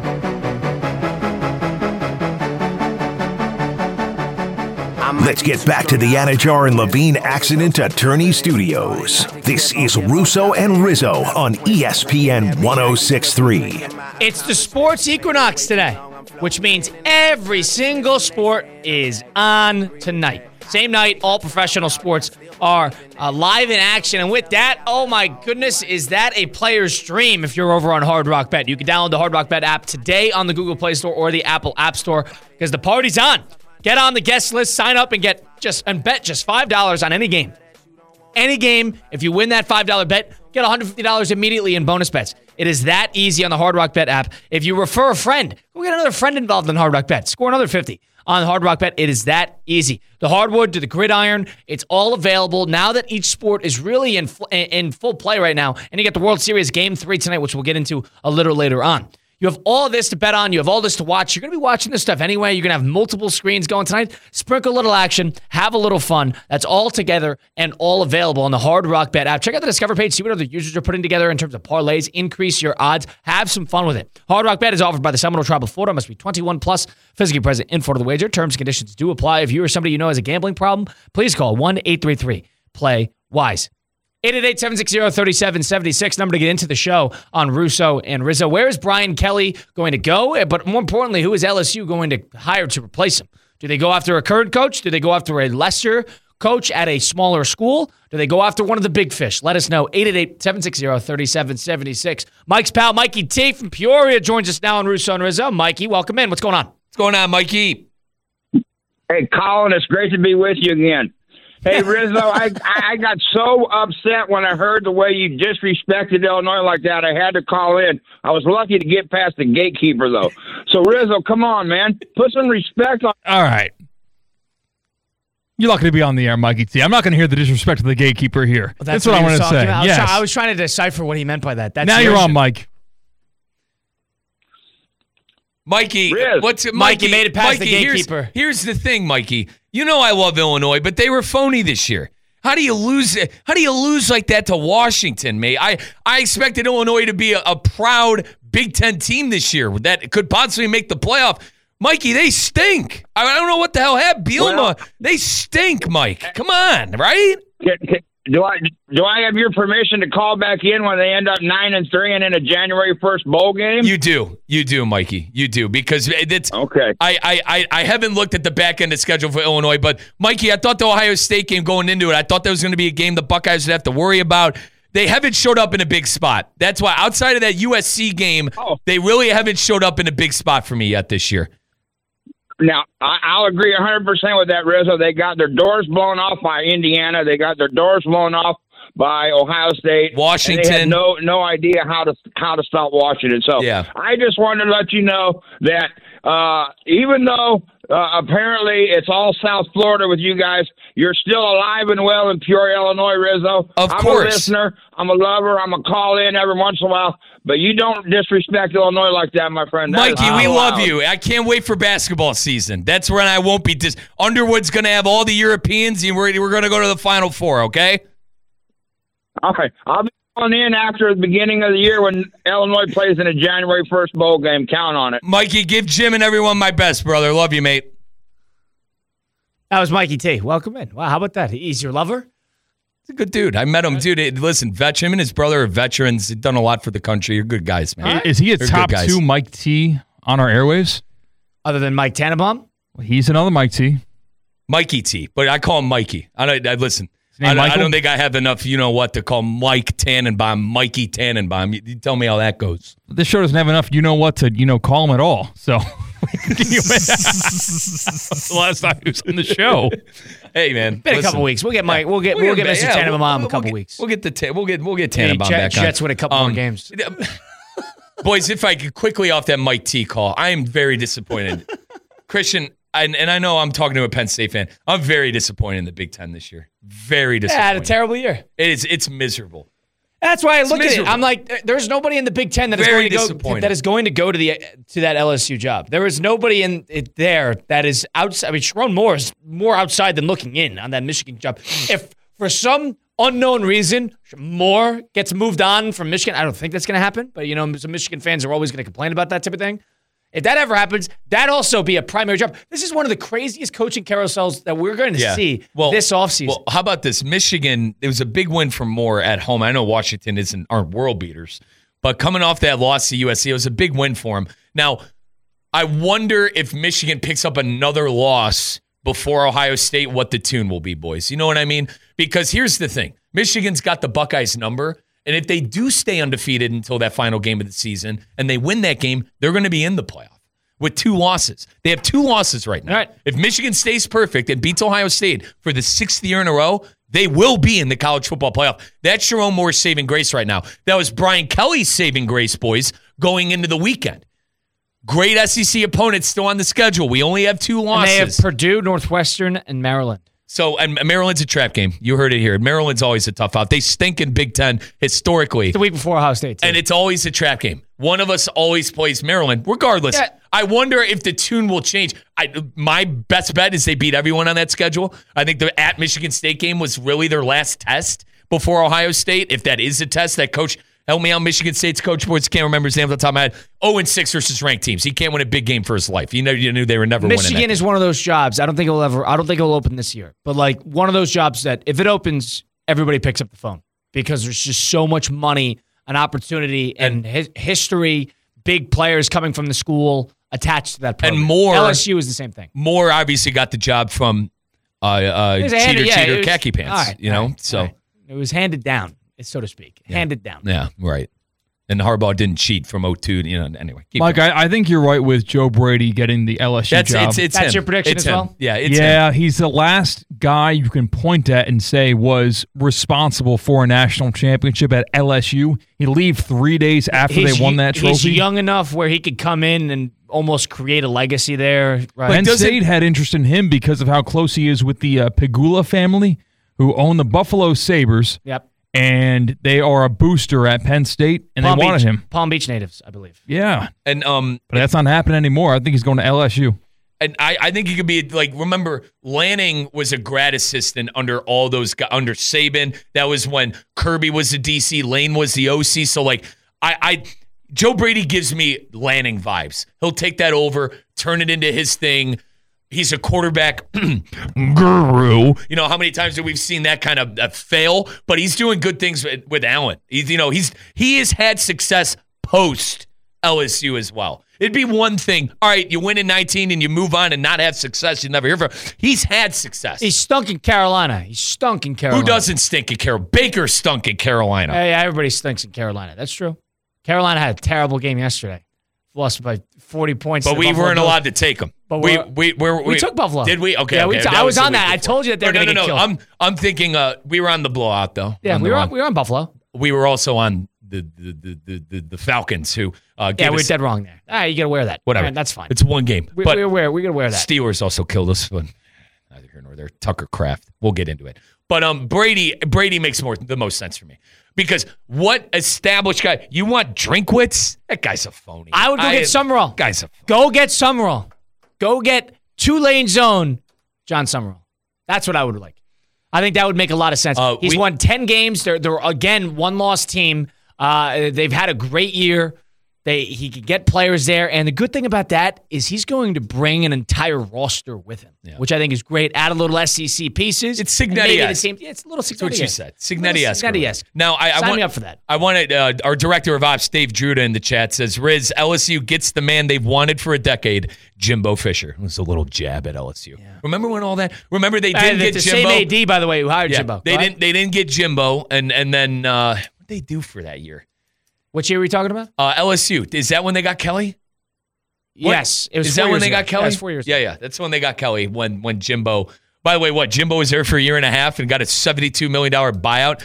S1: Let's get back to the Anajar and Levine Accident Attorney Studios. This is Russo and Rizzo on ESPN 106.3.
S4: It's the sports equinox today, which means every single sport is on tonight. Same night, all professional sports are live in action. And with that, oh my goodness, is that a player's dream if you're over on Hard Rock Bet? You can download the Hard Rock Bet app today on the Google Play Store or the Apple App Store because the party's on. Get on the guest list, sign up, and bet just $5 on any game. Any game, if you win that $5 bet, get $150 immediately in bonus bets. It is that easy on the Hard Rock Bet app. If you refer a friend, go get another friend involved in Hard Rock Bet. Score another $50 on Hard Rock Bet. It is that easy. The hardwood to the gridiron, it's all available now that each sport is really in full play right now. And you get the World Series Game 3 tonight, which we'll get into a little later on. You have all this to bet on. You have all this to watch. You're going to be watching this stuff anyway. You're going to have multiple screens going tonight. Sprinkle a little action. Have a little fun. That's all together and all available on the Hard Rock Bet app. Check out the Discover page. See what other users are putting together in terms of parlays. Increase your odds. Have some fun with it. Hard Rock Bet is offered by the Seminole Tribe of Florida. Must be 21 plus. Physically present in Florida. The wager. Terms and conditions do apply. If you or somebody you know has a gambling problem, please call 1-833-PLAY-WISE. 888-760-3776, number to get into the show on Russo and Rizzo. Where is Brian Kelly going to go? But more importantly, who is LSU going to hire to replace him? Do they go after a current coach? Do they go after a lesser coach at a smaller school? Do they go after one of the big fish? Let us know. 888-760-3776. Mike's pal, Mikey T from Peoria, joins us now on Russo and Rizzo. Mikey, welcome in. What's going on?
S5: What's going on, Mikey?
S8: Hey, Colin, it's great to be with you again. Hey, Rizzo, I got so upset when I heard the way you disrespected Illinois like that. I had to call in. I was lucky to get past the gatekeeper, though. So, Rizzo, come on, man. Put some respect on.
S6: All right. You're lucky to be on the air, Mikey T. I'm not going to hear the disrespect to the gatekeeper here.
S4: Well,
S6: that's what I want to say. Yes.
S4: I was trying to decipher what he meant by that.
S6: Now you're on, Mike.
S5: Mikey,
S4: Mikey made it past the gatekeeper.
S5: Here's the thing, Mikey. You know I love Illinois, but they were phony this year. How do you lose like that to Washington, mate? I expected Illinois to be a proud Big Ten team this year that could possibly make the playoff. Mikey, they stink. I don't know what the hell happened. Bielema, they stink, Mike. Come on, right?
S8: Do I have your permission to call back in when they end up 9-3 and in a January 1st bowl game?
S5: You do, Mikey. You do, because it's
S8: okay.
S5: I haven't looked at the back end of schedule for Illinois, but Mikey, I thought the Ohio State game going into it, I thought that was going to be a game the Buckeyes would have to worry about. They haven't showed up in a big spot. That's why outside of that USC game, they really haven't showed up in a big spot for me yet this year.
S8: Now, I'll agree 100% with that, Rizzo. They got their doors blown off by Indiana. They got their doors blown off by Ohio State.
S5: Washington.
S8: They had no idea how to stop Washington. So I just wanted to let you know that even though apparently it's all South Florida with you guys, you're still alive and well in Peoria, Illinois, Rizzo.
S5: Of course.
S8: I'm a listener. I'm a lover. I'm a call in every once in a while. But you don't disrespect Illinois like that, my friend.
S5: Mikey, we love you. I can't wait for basketball season. That's when I won't be Underwood's going to have all the Europeans, and we're going to go to the Final Four, okay?
S8: Okay. I'll be calling in after the beginning of the year when Illinois plays in a January 1st bowl game. Count on it.
S5: Mikey, give Jim and everyone my best, brother. Love you, mate.
S4: That was Mikey T. Welcome in. Wow, how about that? He's your lover?
S5: He's a good dude. I met him, dude. Listen, him and his brother are veterans. They've done a lot for the country. You're good guys, man.
S6: Right. Is he a top 2 Mike T on our airwaves?
S4: Other than Mike Tannenbaum?
S6: Well, he's another Mike T.
S5: Mikey T, but I call him Mikey. Listen. I don't think I have enough, to call Mike Tannenbaum, Mikey Tannenbaum. You tell me how that goes.
S6: This show doesn't have enough, to call him at all. So, the last time he was on the show.
S5: Hey, man,
S4: been a couple weeks. We'll get Mr. Tannenbaum a couple weeks.
S5: We'll get Tannenbaum back on.
S4: Jets win a couple more games.
S5: Boys, if I could quickly off that Mike T call, I am very disappointed. Christian. And I know I'm talking to a Penn State fan. I'm very disappointed in the Big Ten this year. Very disappointed.
S4: Had a terrible year.
S5: It's miserable.
S4: That's why I look at it. I'm like, there's nobody in the Big Ten that is going to go to that LSU job. There is nobody in it there that is outside. I mean, Sharon Moore is more outside than looking in on that Michigan job. If for some unknown reason Moore gets moved on from Michigan, I don't think that's going to happen. But some Michigan fans are always going to complain about that type of thing. If that ever happens, that'd also be a primary job. This is one of the craziest coaching carousels that we're going to see this offseason.
S5: Well, how about this? Michigan, it was a big win for Moore at home. I know Washington aren't world beaters, but coming off that loss to USC, it was a big win for him. Now, I wonder if Michigan picks up another loss before Ohio State, what the tune will be, boys. You know what I mean? Because here's the thing. Michigan's got the Buckeyes number. And if they do stay undefeated until that final game of the season and they win that game, they're going to be in the playoff with 2 losses. They have 2 losses right now.
S4: Right.
S5: If Michigan stays perfect and beats Ohio State for the 6th year in a row, they will be in the college football playoff. That's Sharon Moore's saving grace right now. That was Brian Kelly's saving grace, boys, going into the weekend. Great SEC opponents still on the schedule. We only have 2 losses.
S4: And they have Purdue, Northwestern, and Maryland.
S5: So, and Maryland's a trap game. You heard it here. Maryland's always a tough out. They stink in Big Ten historically.
S4: It's the week before Ohio State, too.
S5: And it's always a trap game. one of us always plays Maryland, regardless.
S4: Yeah.
S5: I wonder if the tune will change. My best bet is they beat everyone on that schedule. I think the at Michigan State game was really their last test before Ohio State. If that is a test, that coach, help me out, Michigan State's coach, boys, can't remember his name off the top of my head, 0-6 versus ranked teams. He can't win a big game for his life. You knew they were never winning.
S4: Michigan is one of those jobs. I don't think it'll open this year. But like one of those jobs that if it opens, everybody picks up the phone because there's just so much money, an opportunity, and history, big players coming from the school attached to that program.
S5: And more
S4: LSU is the same thing.
S5: Moore obviously got the job from cheater khaki pants.
S4: It was handed down, so to speak. Handed down.
S5: Yeah, right. And Harbaugh didn't cheat from 0-2. Anyway.
S6: Mike, I think you're right with Joe Brady getting the LSU job.
S4: That's your prediction as well?
S5: Yeah, it's him.
S6: He's the last guy you can point at and say was responsible for a national championship at LSU. He leave 3 days after they won that trophy.
S4: He's young enough where he could come in and almost create a legacy there. Right?
S6: Penn State had interest in him because of how close he is with the Pegula family, who own the Buffalo Sabres.
S4: Yep.
S6: And they are a booster at Penn State, and they wanted him.
S4: Palm Beach natives, I believe.
S6: Yeah.
S5: And
S6: but that's not happening anymore. I think he's going to LSU.
S5: And I think he could be like, remember, Lanning was a grad assistant under all those guys, under Saban. That was when Kirby was the DC, Lane was the OC. So like, Joe Brady gives me Lanning vibes. He'll take that over, turn it into his thing. He's a quarterback guru. You know, how many times have we seen that kind of fail? But he's doing good things with Allen. He has had success post LSU as well. It'd be one thing. All right, you win in 19 and you move on and not have success. You never hear from him. He's had success.
S4: He stunk in Carolina.
S5: Who doesn't stink in Carolina? Baker stunk in Carolina.
S4: Yeah, everybody stinks in Carolina. That's true. Carolina had a terrible game yesterday. Lost by 40 points.
S5: But we weren't allowed to take them.
S4: But we took Buffalo.
S5: Did we? Okay.
S4: Yeah,
S5: okay.
S4: I was on that. I told you that they were going to get killed.
S5: I'm thinking we were on the blowout though.
S4: Yeah, we were on Buffalo.
S5: We were also on the Falcons who
S4: we're dead wrong there. All right, you got to wear that.
S5: Whatever.
S4: Right, that's fine.
S5: It's one game.
S4: We got to wear that.
S5: Steelers also killed us, but neither here nor there. Tucker Kraft. We'll get into it. But Brady makes the most sense for me. Because what established guy? You want Drinkwitz? That guy's a phony.
S4: I would go get Summerall.
S5: Guy's a phony.
S4: Go get Summerall. Go get two-lane zone John Summerall. That's what I would like. I think that would make a lot of sense. He's won 10 games. They're again, one-loss team. They've had a great year. He could get players there, and the good thing about that is he's going to bring an entire roster with him, which I think is great. Add a little SEC pieces.
S5: It's Cignetti-esque.
S4: It's a little Cignetti-esque.
S5: That's what you said. Cignetti-esque.
S4: Cignetti-esque.
S5: Now,
S4: Sign me up for that.
S5: I wanted our director of ops, Dave Druda, in the chat says, Riz, LSU gets the man they've wanted for a decade, Jimbo Fisher. It was a little jab at LSU. Yeah. Remember when all that? Remember they didn't get
S4: the
S5: Jimbo?
S4: Same AD, by the way, who hired Jimbo.
S5: They didn't get Jimbo, and then what did they do for that year?
S4: What year are we talking about?
S5: LSU. Is that when they got Kelly?
S4: Yes. It was
S5: Is that when they got Kelly?
S4: Yeah, it was 4 years ago.
S5: Yeah. That's when they got Kelly, when Jimbo... By the way, Jimbo was there for a year and a half and got a $72 million buyout.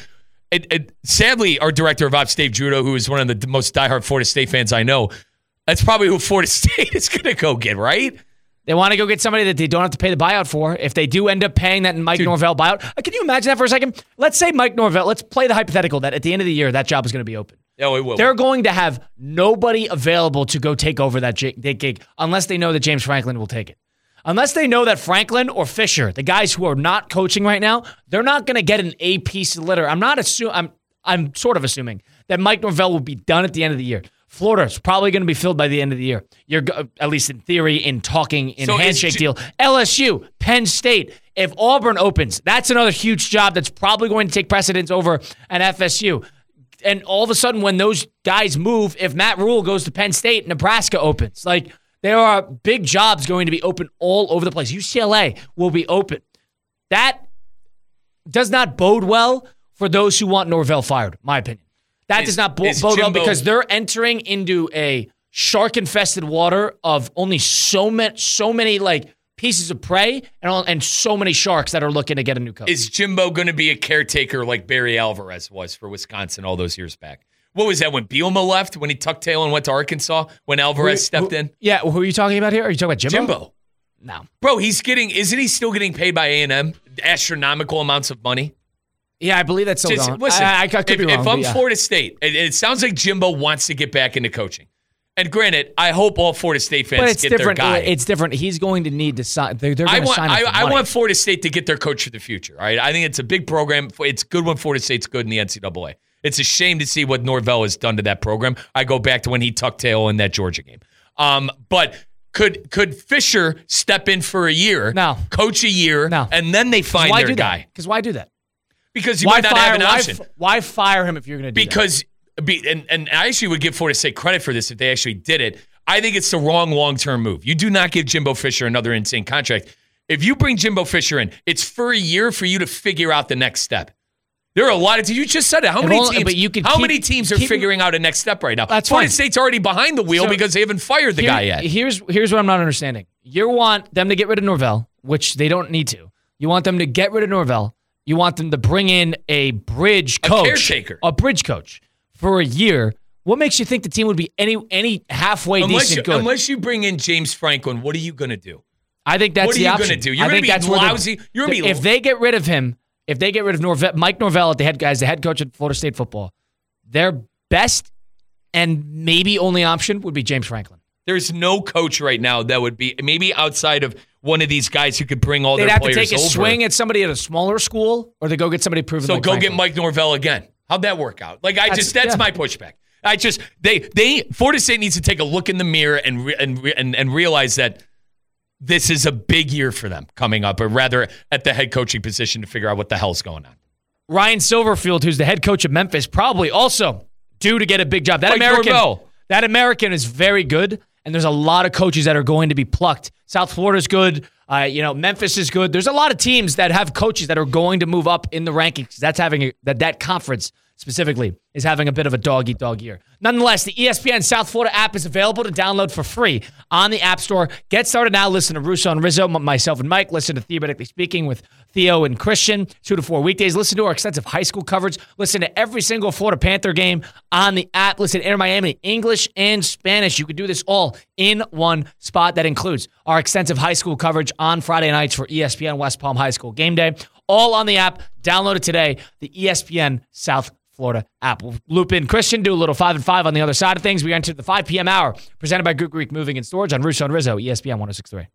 S5: Sadly, our director of ops, Dave Druda, who is one of the most diehard Florida State fans I know, that's probably who Florida State is going to go get, right?
S4: They want to go get somebody that they don't have to pay the buyout for. If they do end up paying that Mike Norvell buyout, can you imagine that for a second? Let's say Mike Norvell, let's play the hypothetical that at the end of the year, that job is going to be open.
S5: Oh, it will.
S4: They're going to have nobody available to go take over that gig unless they know that James Franklin will take it. Unless they know that Franklin or Fisher, the guys who are not coaching right now, they're not going to get an A piece of litter. I'm sort of assuming that Mike Norvell will be done at the end of the year. Florida's probably going to be filled by the end of the year. You're at least in theory, in talking, in handshake deal. LSU, Penn State. If Auburn opens, that's another huge job that's probably going to take precedence over an FSU. And all of a sudden, when those guys move, if Matt Rule goes to Penn State, Nebraska opens. Like, there are big jobs going to be open all over the place. UCLA will be open. That does not bode well for those who want Norvell fired, my opinion. That does not bode well because they're entering into a shark-infested water of only so many like pieces of prey and so many sharks that are looking to get a new coach.
S5: Is Jimbo going to be a caretaker like Barry Alvarez was for Wisconsin all those years back? What was that, when Bielema left, when he tucked tail and went to Arkansas, when Alvarez stepped in?
S4: Yeah, who are you talking about here? Are you talking about Jimbo?
S5: Jimbo.
S4: No.
S5: Bro, isn't he still getting paid by A&M astronomical amounts of money?
S4: Yeah, I believe that's still going.
S5: Listen,
S4: I could be wrong.
S5: If I'm Florida State, it sounds like Jimbo wants to get back into coaching. And granted, I hope all Florida State fans get their guy.
S4: It's different. He's going to need to sign. They're going to sign him for money.
S5: I want Florida State to get their coach for the future. All right, I think it's a big program. It's good when Florida State's good in the NCAA. It's a shame to see what Norvell has done to that program. I go back to when he tucked tail in that Georgia game. But could Fisher step in for a year, coach a year, and then they find their guy?
S4: Because why do that?
S5: Because you might not have an option.
S4: Why fire him if you're going to do that?
S5: And I actually would give Florida State credit for this if they actually did it. I think it's the wrong long-term move. You do not give Jimbo Fisher another insane contract. If you bring Jimbo Fisher in, it's for a year for you to figure out the next step. There are a lot of teams. You just said it. How many teams are figuring out a next step right now?
S4: That's
S5: Florida
S4: fine.
S5: State's already behind the wheel because they haven't fired the guy yet.
S4: Here's what I'm not understanding. You want them to get rid of Norvell, which they don't need to. You want them to get rid of Norvell. You want them to bring in a bridge coach.
S5: A caretaker.
S4: A bridge coach for a year. What makes you think the team would be any halfway decent good?
S5: Unless you bring in James Franklin, what are you going to do?
S4: I think that's the option.
S5: What are you going to do? You're going to be lousy.
S4: If they get rid of him, if they get rid of Mike Norvell the head coach at Florida State football, their best and maybe only option would be James Franklin.
S5: There's no coach right now that would be, maybe outside of one of these guys who could bring all their players over.
S4: They'd have to take a swing at somebody at a smaller school, or they go get somebody proven.
S5: So go get Mike Norvell again. How'd that work out? That's my pushback. Florida State needs to take a look in the mirror and realize that this is a big year for them coming up, or rather at the head coaching position to figure out what the hell's going on.
S4: Ryan Silverfield, who's the head coach of Memphis, probably also due to get a big job. That American is very good, and there's a lot of coaches that are going to be plucked. South Florida's good. Memphis is good. There's a lot of teams that have coaches that are going to move up in the rankings. That's having that conference specifically is having a bit of a dog-eat-dog year. Nonetheless, the ESPN South Florida app is available to download for free on the App Store. Get started now. Listen to Russo and Rizzo, myself and Mike. Listen to Theoretically Speaking with Theo and Christian, 2 to 4 weekdays. Listen to our extensive high school coverage. Listen to every single Florida Panther game on the app. Listen to Inter Miami, English and Spanish. You can do this all in one spot. That includes our extensive high school coverage on Friday nights for ESPN West Palm High School Game Day. All on the app. Download it today. The ESPN South Florida app. We'll loop in Christian, do a little 5 and 5 on the other side of things. We enter the 5 p.m. hour presented by Good Greek Moving and Storage on Russo and Rizzo, ESPN 106.3.